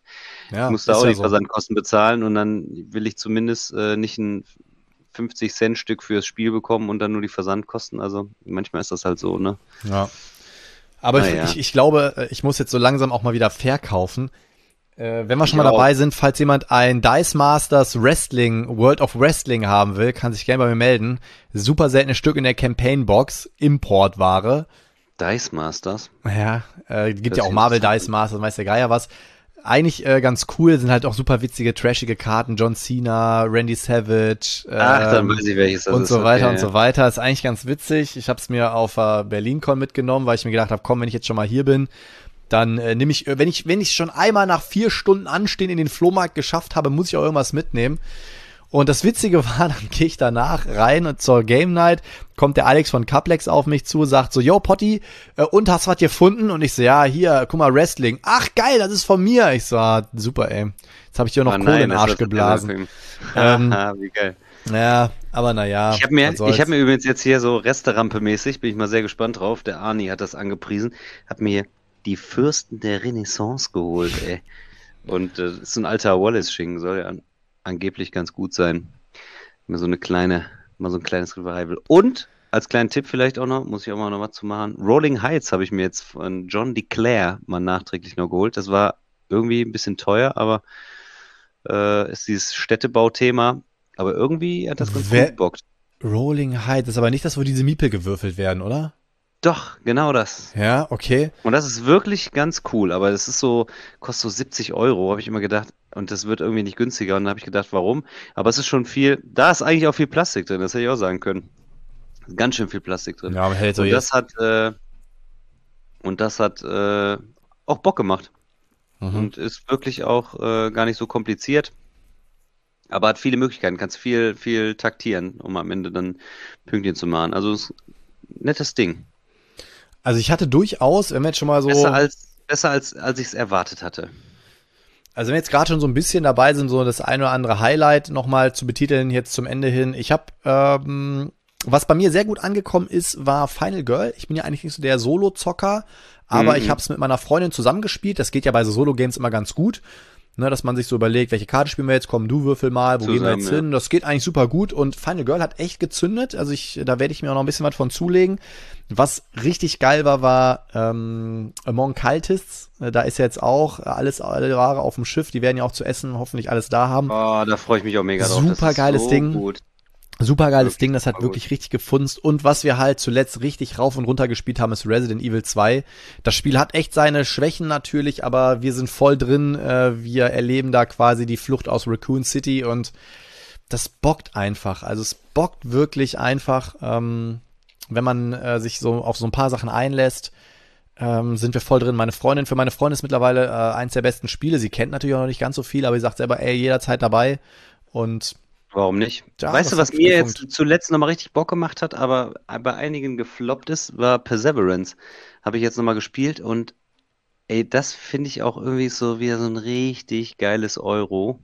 ja, ich muss da auch ja die so. Versandkosten bezahlen und dann will ich zumindest äh, nicht ein fünfzig Cent Stück fürs Spiel bekommen und dann nur die Versandkosten, also manchmal ist das halt so, ne? Ja. Aber Ah, ich, ja. ich, ich glaube, ich muss jetzt so langsam auch mal wieder verkaufen. Äh, wenn wir schon Ich mal auch. dabei sind, falls jemand ein Dice Masters Wrestling, World of Wrestling haben will, kann sich gerne bei mir melden. Super seltenes Stück in der Campaign Box, Importware. Dice Masters? Ja, äh, gibt Das ja auch ist Marvel interessant. Dice Masters, weiß der Geier was. Eigentlich äh, ganz cool, sind halt auch super witzige, trashige Karten, John Cena, Randy Savage, ähm, Ach, dann weiß ich, welches das und ist. so weiter Okay, und ja. so weiter. Ist eigentlich ganz witzig. Ich habe es mir auf äh, BerlinCon mitgenommen, weil ich mir gedacht habe, komm, wenn ich jetzt schon mal hier bin, dann äh, nehme ich, äh, wenn ich wenn ich schon einmal nach vier Stunden Anstehen in den Flohmarkt geschafft habe, muss ich auch irgendwas mitnehmen. Und das Witzige war, dann gehe ich danach rein und zur Game Night kommt der Alex von Caplex auf mich zu, sagt so, yo Potti, äh, und hast was gefunden? Und ich so, ja, hier, guck mal, Wrestling. Ach geil, das ist von mir. Ich so, ah, super, ey. Jetzt habe ich dir noch Ah, Kohle in nein, den das Arsch ist das geblasen. Film. Ähm, Haha, wie geil. Ja, aber naja. Ich habe mir, was soll's. ich hab mir übrigens jetzt hier so Resterampe-mäßig, bin ich mal sehr gespannt drauf, der Arni hat das angepriesen, hab mir die Fürsten der Renaissance geholt, ey. Und äh, das ist so ein alter Wallace-Schinken, soll ja an, angeblich ganz gut sein. Mal so eine kleine, mal so ein kleines Revival. Und als kleinen Tipp vielleicht auch noch, muss ich auch mal noch was zu machen. Rolling Heights habe ich mir jetzt von John DeClaire mal nachträglich noch geholt. Das war irgendwie ein bisschen teuer, aber äh, ist dieses Städtebauthema. Aber irgendwie hat das ganz Wer- gut gebockt. Rolling Heights, ist aber nicht das, wo diese Miepel gewürfelt werden, oder? Doch, genau das. Ja, okay. Und das ist wirklich ganz cool, aber das ist so, kostet so siebzig Euro, habe ich immer gedacht. Und das wird irgendwie nicht günstiger. Und dann habe ich gedacht, warum? Aber es ist schon viel, da ist eigentlich auch viel Plastik drin, das hätte ich auch sagen können. Ganz schön viel Plastik drin. Ja, aber hält so und jetzt. das hat, äh, und das hat äh, auch Bock gemacht. Mhm. Und ist wirklich auch äh, gar nicht so kompliziert. Aber hat viele Möglichkeiten, kannst viel, viel taktieren, um am Ende dann Pünktchen zu machen. Also ist ein nettes Ding. Also ich hatte durchaus, wenn wir jetzt schon mal so, Besser als, besser als, als ich es erwartet hatte. also wenn wir jetzt gerade schon so ein bisschen dabei sind, so das ein oder andere Highlight nochmal zu betiteln, jetzt zum Ende hin. Ich habe, ähm, was bei mir sehr gut angekommen ist, war Final Girl. Ich bin ja eigentlich nicht so der Solo-Zocker, aber Mhm. ich habe es mit meiner Freundin zusammengespielt. Das geht ja bei so Solo-Games immer ganz gut. ne, dass man sich so überlegt, welche Karte spielen wir jetzt, komm, du würfel mal, wo Zusammen, gehen wir jetzt ja. hin? Das geht eigentlich super gut und Final Girl hat echt gezündet, also ich, da werde ich mir auch noch ein bisschen was von zulegen. Was richtig geil war, war ähm, Among Cultists, da ist jetzt auch alles, alle Ware auf dem Schiff, die werden ja auch zu essen hoffentlich alles da haben. Oh, da freue ich mich auch mega drauf. Super geiles so Ding. Gut. Super geiles Wirklich Ding, das hat super wirklich richtig gefunzt. Und was wir halt zuletzt richtig rauf und runter gespielt haben, ist Resident Evil zwei. Das Spiel hat echt seine Schwächen natürlich, aber wir sind voll drin. Äh, wir erleben da quasi die Flucht aus Raccoon City und das bockt einfach. Also es bockt wirklich einfach, ähm, wenn man äh, sich so auf so ein paar Sachen einlässt. Ähm, sind wir voll drin. Meine Freundin, für meine Freundin ist mittlerweile äh, eins der besten Spiele. Sie kennt natürlich auch noch nicht ganz so viel, aber sie sagt selber, ey, jederzeit dabei. Und Warum nicht? Ja, weißt das du, was hat mir gefunkt. jetzt zuletzt nochmal richtig Bock gemacht hat, aber bei einigen gefloppt ist, war Perseverance. Habe ich jetzt nochmal gespielt und ey, das finde ich auch irgendwie so wieder so ein richtig geiles Euro.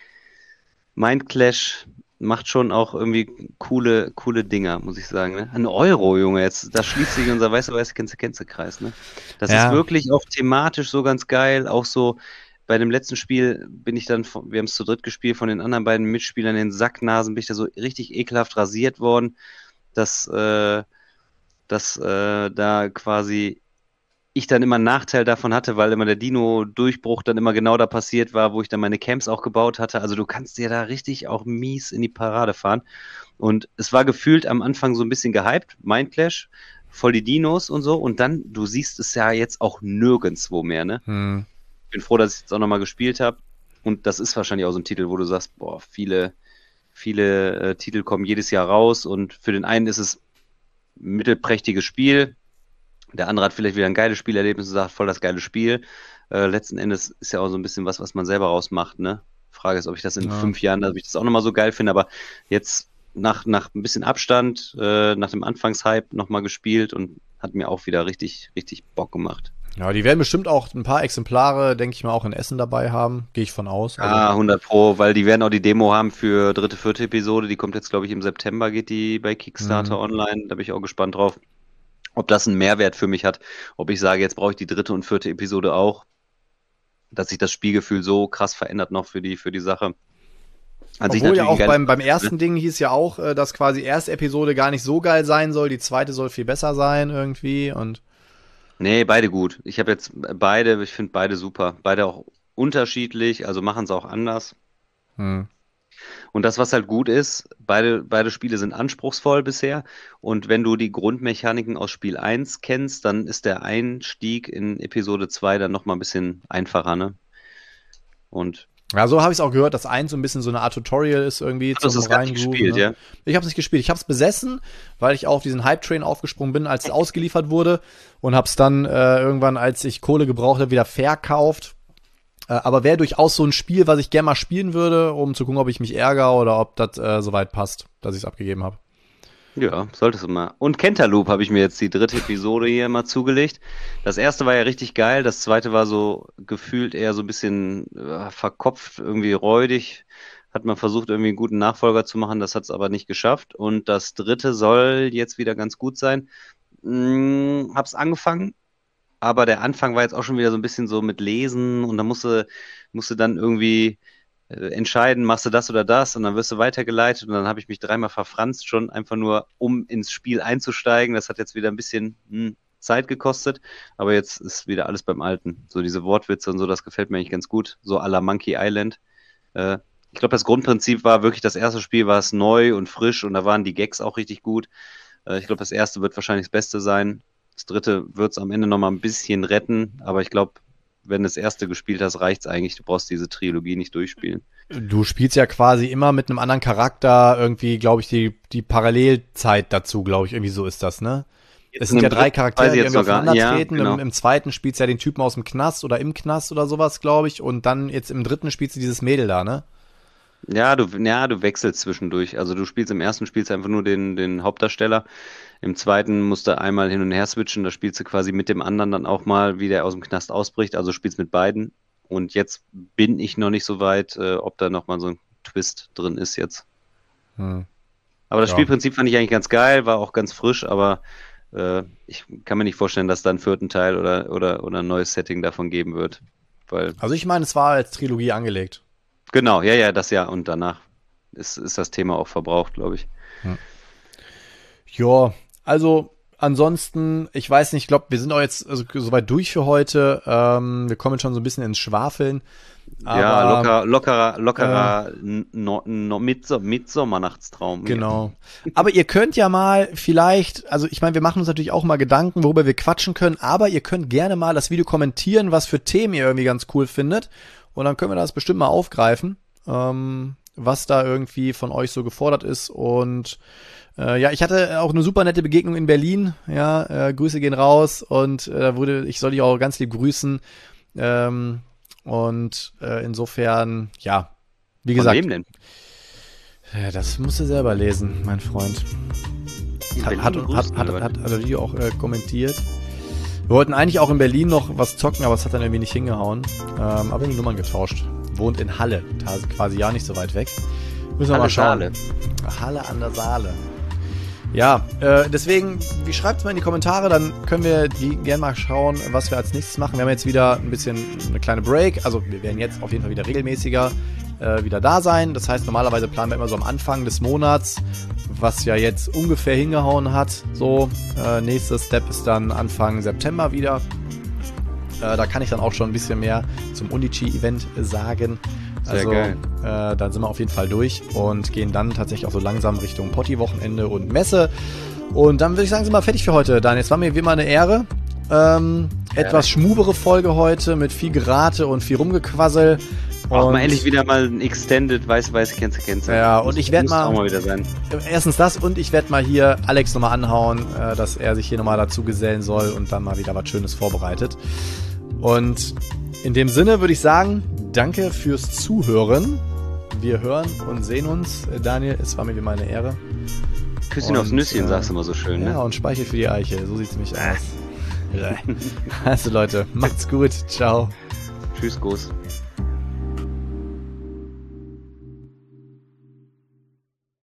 Mindclash macht schon auch irgendwie coole, coole Dinger, muss ich sagen. Ne? Ein Euro, Junge, jetzt, da schließt sich unser weiße, weiße, kennste, kennste Kreis. Ne? Das Ja. ist wirklich auch thematisch so ganz geil, auch so. Bei dem letzten Spiel bin ich dann, von, wir haben es zu dritt gespielt, von den anderen beiden Mitspielern in den Sacknasen bin ich da so richtig ekelhaft rasiert worden, dass, äh, dass äh, da quasi ich dann immer einen Nachteil davon hatte, weil immer der Dino-Durchbruch dann immer genau da passiert war, wo ich dann meine Camps auch gebaut hatte. Also du kannst dir da richtig auch mies in die Parade fahren. Und es war gefühlt am Anfang so ein bisschen gehypt, Mindclash, voll die Dinos und so. Und dann, du siehst es ja jetzt auch nirgendwo mehr, ne? Hm. Ich bin froh, dass ich jetzt auch nochmal gespielt habe. Und das ist wahrscheinlich auch so ein Titel, wo du sagst, boah, viele, viele äh, Titel kommen jedes Jahr raus und für den einen ist es ein mittelprächtiges Spiel. Der andere hat vielleicht wieder ein geiles Spielerlebnis und sagt, voll das geile Spiel. Äh, letzten Endes ist ja auch so ein bisschen was, was man selber rausmacht, ne? Frage ist, ob ich das in Ja. fünf Jahren, ob ich das auch nochmal so geil finde, aber jetzt nach, nach ein bisschen Abstand, äh, nach dem Anfangshype nochmal gespielt und hat mir auch wieder richtig, richtig Bock gemacht. Ja, die werden bestimmt auch ein paar Exemplare, denke ich mal, auch in Essen dabei haben. Gehe ich von aus. Also, Ah, hundert Pro, weil die werden auch die Demo haben für dritte, vierte Episode. Die kommt jetzt, glaube ich, im September, geht die bei Kickstarter Mhm. online. Da bin ich auch gespannt drauf, ob das einen Mehrwert für mich hat. Ob ich sage, jetzt brauche ich die dritte und vierte Episode auch. Dass sich das Spielgefühl so krass verändert noch für die, für die Sache. An sich Obwohl ja natürlich auch ein geiles beim, beim Spiel, ersten Ding hieß ja auch, äh, dass quasi erste Episode gar nicht so geil sein soll, die zweite soll viel besser sein irgendwie und Nee, beide gut. Ich habe jetzt beide, ich finde beide super. Beide auch unterschiedlich, also machen es auch anders. hm. Und das, was halt gut ist, beide, beide Spiele sind anspruchsvoll bisher. Und wenn du die Grundmechaniken aus Spiel eins kennst, dann ist der Einstieg in Episode zwei dann nochmal ein bisschen einfacher, ne? Und Ja, so habe ich es auch gehört, dass eins so ein bisschen so eine Art Tutorial ist irgendwie du hast zum das gar nicht Reingrooven, gespielt, ne? ja? Ich habe es nicht gespielt. Ich habe es besessen, weil ich auch auf diesen Hype-Train aufgesprungen bin, als es ausgeliefert wurde und habe es dann äh, irgendwann, als ich Kohle gebraucht habe, wieder verkauft. Äh, aber wäre durchaus so ein Spiel, was ich gerne mal spielen würde, um zu gucken, ob ich mich ärgere oder ob das äh, soweit passt, dass ich es abgegeben habe. Ja, solltest du mal. Und Cantaloupe habe ich mir jetzt die dritte Episode hier mal zugelegt. Das erste war ja richtig geil, das zweite war so gefühlt eher so ein bisschen äh, verkopft, irgendwie räudig. Hat man versucht, irgendwie einen guten Nachfolger zu machen, das hat es aber nicht geschafft. Und das dritte soll jetzt wieder ganz gut sein. Hm, hab's angefangen, aber der Anfang war jetzt auch schon wieder so ein bisschen so mit Lesen und da musste, musste dann irgendwie äh, entscheiden, machst du das oder das und dann wirst du weitergeleitet und dann habe ich mich dreimal verfranst schon, einfach nur um ins Spiel einzusteigen. Das hat jetzt wieder ein bisschen hm, Zeit gekostet, aber jetzt ist wieder alles beim Alten. So diese Wortwitze und so, das gefällt mir eigentlich ganz gut, so à la Monkey Island. Äh, ich glaube, das Grundprinzip war wirklich, das erste Spiel war es neu und frisch und da waren die Gags auch richtig gut. Äh, ich glaube, das erste wird wahrscheinlich das Beste sein. Das dritte wird es am Ende nochmal ein bisschen retten, aber ich glaube, wenn du das erste gespielt hast, reicht es eigentlich. Du brauchst diese Trilogie nicht durchspielen. Du spielst ja quasi immer mit einem anderen Charakter irgendwie, glaube ich, die, die Parallelzeit dazu, glaube ich, irgendwie so ist das, ne? Jetzt Es sind in ja dem drei dritten Charaktere, weiß die ich jetzt irgendwie noch gar- aufeinander ja, treten. genau. Im, Im zweiten spielst du ja den Typen aus dem Knast oder im Knast oder sowas, glaube ich. Und dann jetzt im dritten spielst du dieses Mädel da, ne? Ja, du, ja, du wechselst zwischendurch. Also du spielst im ersten spielst du einfach nur den, den Hauptdarsteller. Im zweiten musst du einmal hin und her switchen. Da spielst du quasi mit dem anderen dann auch mal, wie der aus dem Knast ausbricht. Also spielst mit beiden. Und jetzt bin ich noch nicht so weit, äh, ob da nochmal so ein Twist drin ist jetzt. Hm. Aber das Ja. Spielprinzip fand ich eigentlich ganz geil, war auch ganz frisch, aber äh, ich kann mir nicht vorstellen, dass da einen vierten Teil oder, oder, oder ein neues Setting davon geben wird. weil... Also ich meine, es war als Trilogie angelegt. Genau, ja, ja, das ja. Und danach ist, ist das Thema auch verbraucht, glaube ich. Hm. Ja, also ansonsten, ich weiß nicht, ich glaube, wir sind auch jetzt also, soweit durch für heute. Ähm, wir kommen schon so ein bisschen ins Schwafeln. Aber, ja, locker, lockerer, lockerer äh, no, no, Mitso- Mittsommernachtstraum. Genau. Aber ihr könnt ja mal vielleicht, also ich meine, wir machen uns natürlich auch mal Gedanken, worüber wir quatschen können, aber ihr könnt gerne mal das Video kommentieren, was für Themen ihr irgendwie ganz cool findet. Und dann können wir das bestimmt mal aufgreifen, ähm, was da irgendwie von euch so gefordert ist. Und äh, ja, ich hatte auch eine super nette Begegnung in Berlin. Ja, äh, Grüße gehen raus und äh, wurde, ich soll dich auch ganz lieb grüßen. Ähm, und äh, insofern, ja, wie gesagt. Von wem denn? Ja, das musst du selber lesen, mein Freund. Hat, hat, hat, hat, hat, hat er Video auch äh, kommentiert. Wir wollten eigentlich auch in Berlin noch was zocken, aber es hat dann irgendwie nicht hingehauen. Ähm, aber die Nummern getauscht. Wohnt in Halle, quasi ja nicht so weit weg. Müssen wir mal schauen. Saale. Halle an der Saale. Ja, äh, deswegen, wie schreibt's mal in die Kommentare, dann können wir die gerne mal schauen, was wir als nächstes machen. Wir haben jetzt wieder ein bisschen eine kleine Break, also wir werden jetzt auf jeden Fall wieder regelmäßiger äh, wieder da sein. Das heißt, normalerweise planen wir immer so am Anfang des Monats, was ja jetzt ungefähr hingehauen hat. So, äh, nächster Step ist dann Anfang September wieder. Äh, da kann ich dann auch schon ein bisschen mehr zum Unichi-Event sagen. Sehr also, geil. Äh, da sind wir auf jeden Fall durch und gehen dann tatsächlich auch so langsam Richtung Potti-Wochenende und Messe. Und dann würde ich sagen, sind wir fertig für heute, Daniel. Es war mir wie immer eine Ehre. Ähm, ja. Etwas schmubere Folge heute mit viel Gerate und viel Rumgequassel. Auch mal endlich wieder mal ein Extended weiß-weiß Kennze Kennze. Ja, und ich werde mal, auch mal wieder sein. Erstens das und ich werde mal hier Alex nochmal anhauen, äh, dass er sich hier nochmal dazu gesellen soll und dann mal wieder was Schönes vorbereitet. Und in dem Sinne würde ich sagen, danke fürs Zuhören. Wir hören und sehen uns. Daniel, es war mir wie meine Ehre. Küsschen aufs Nüsschen, äh, sagst du immer so schön, ne? Ja, und Speichel für die Eiche. So sieht's nämlich aus. Also Leute, macht's gut. Ciao. Tschüss, Gruß.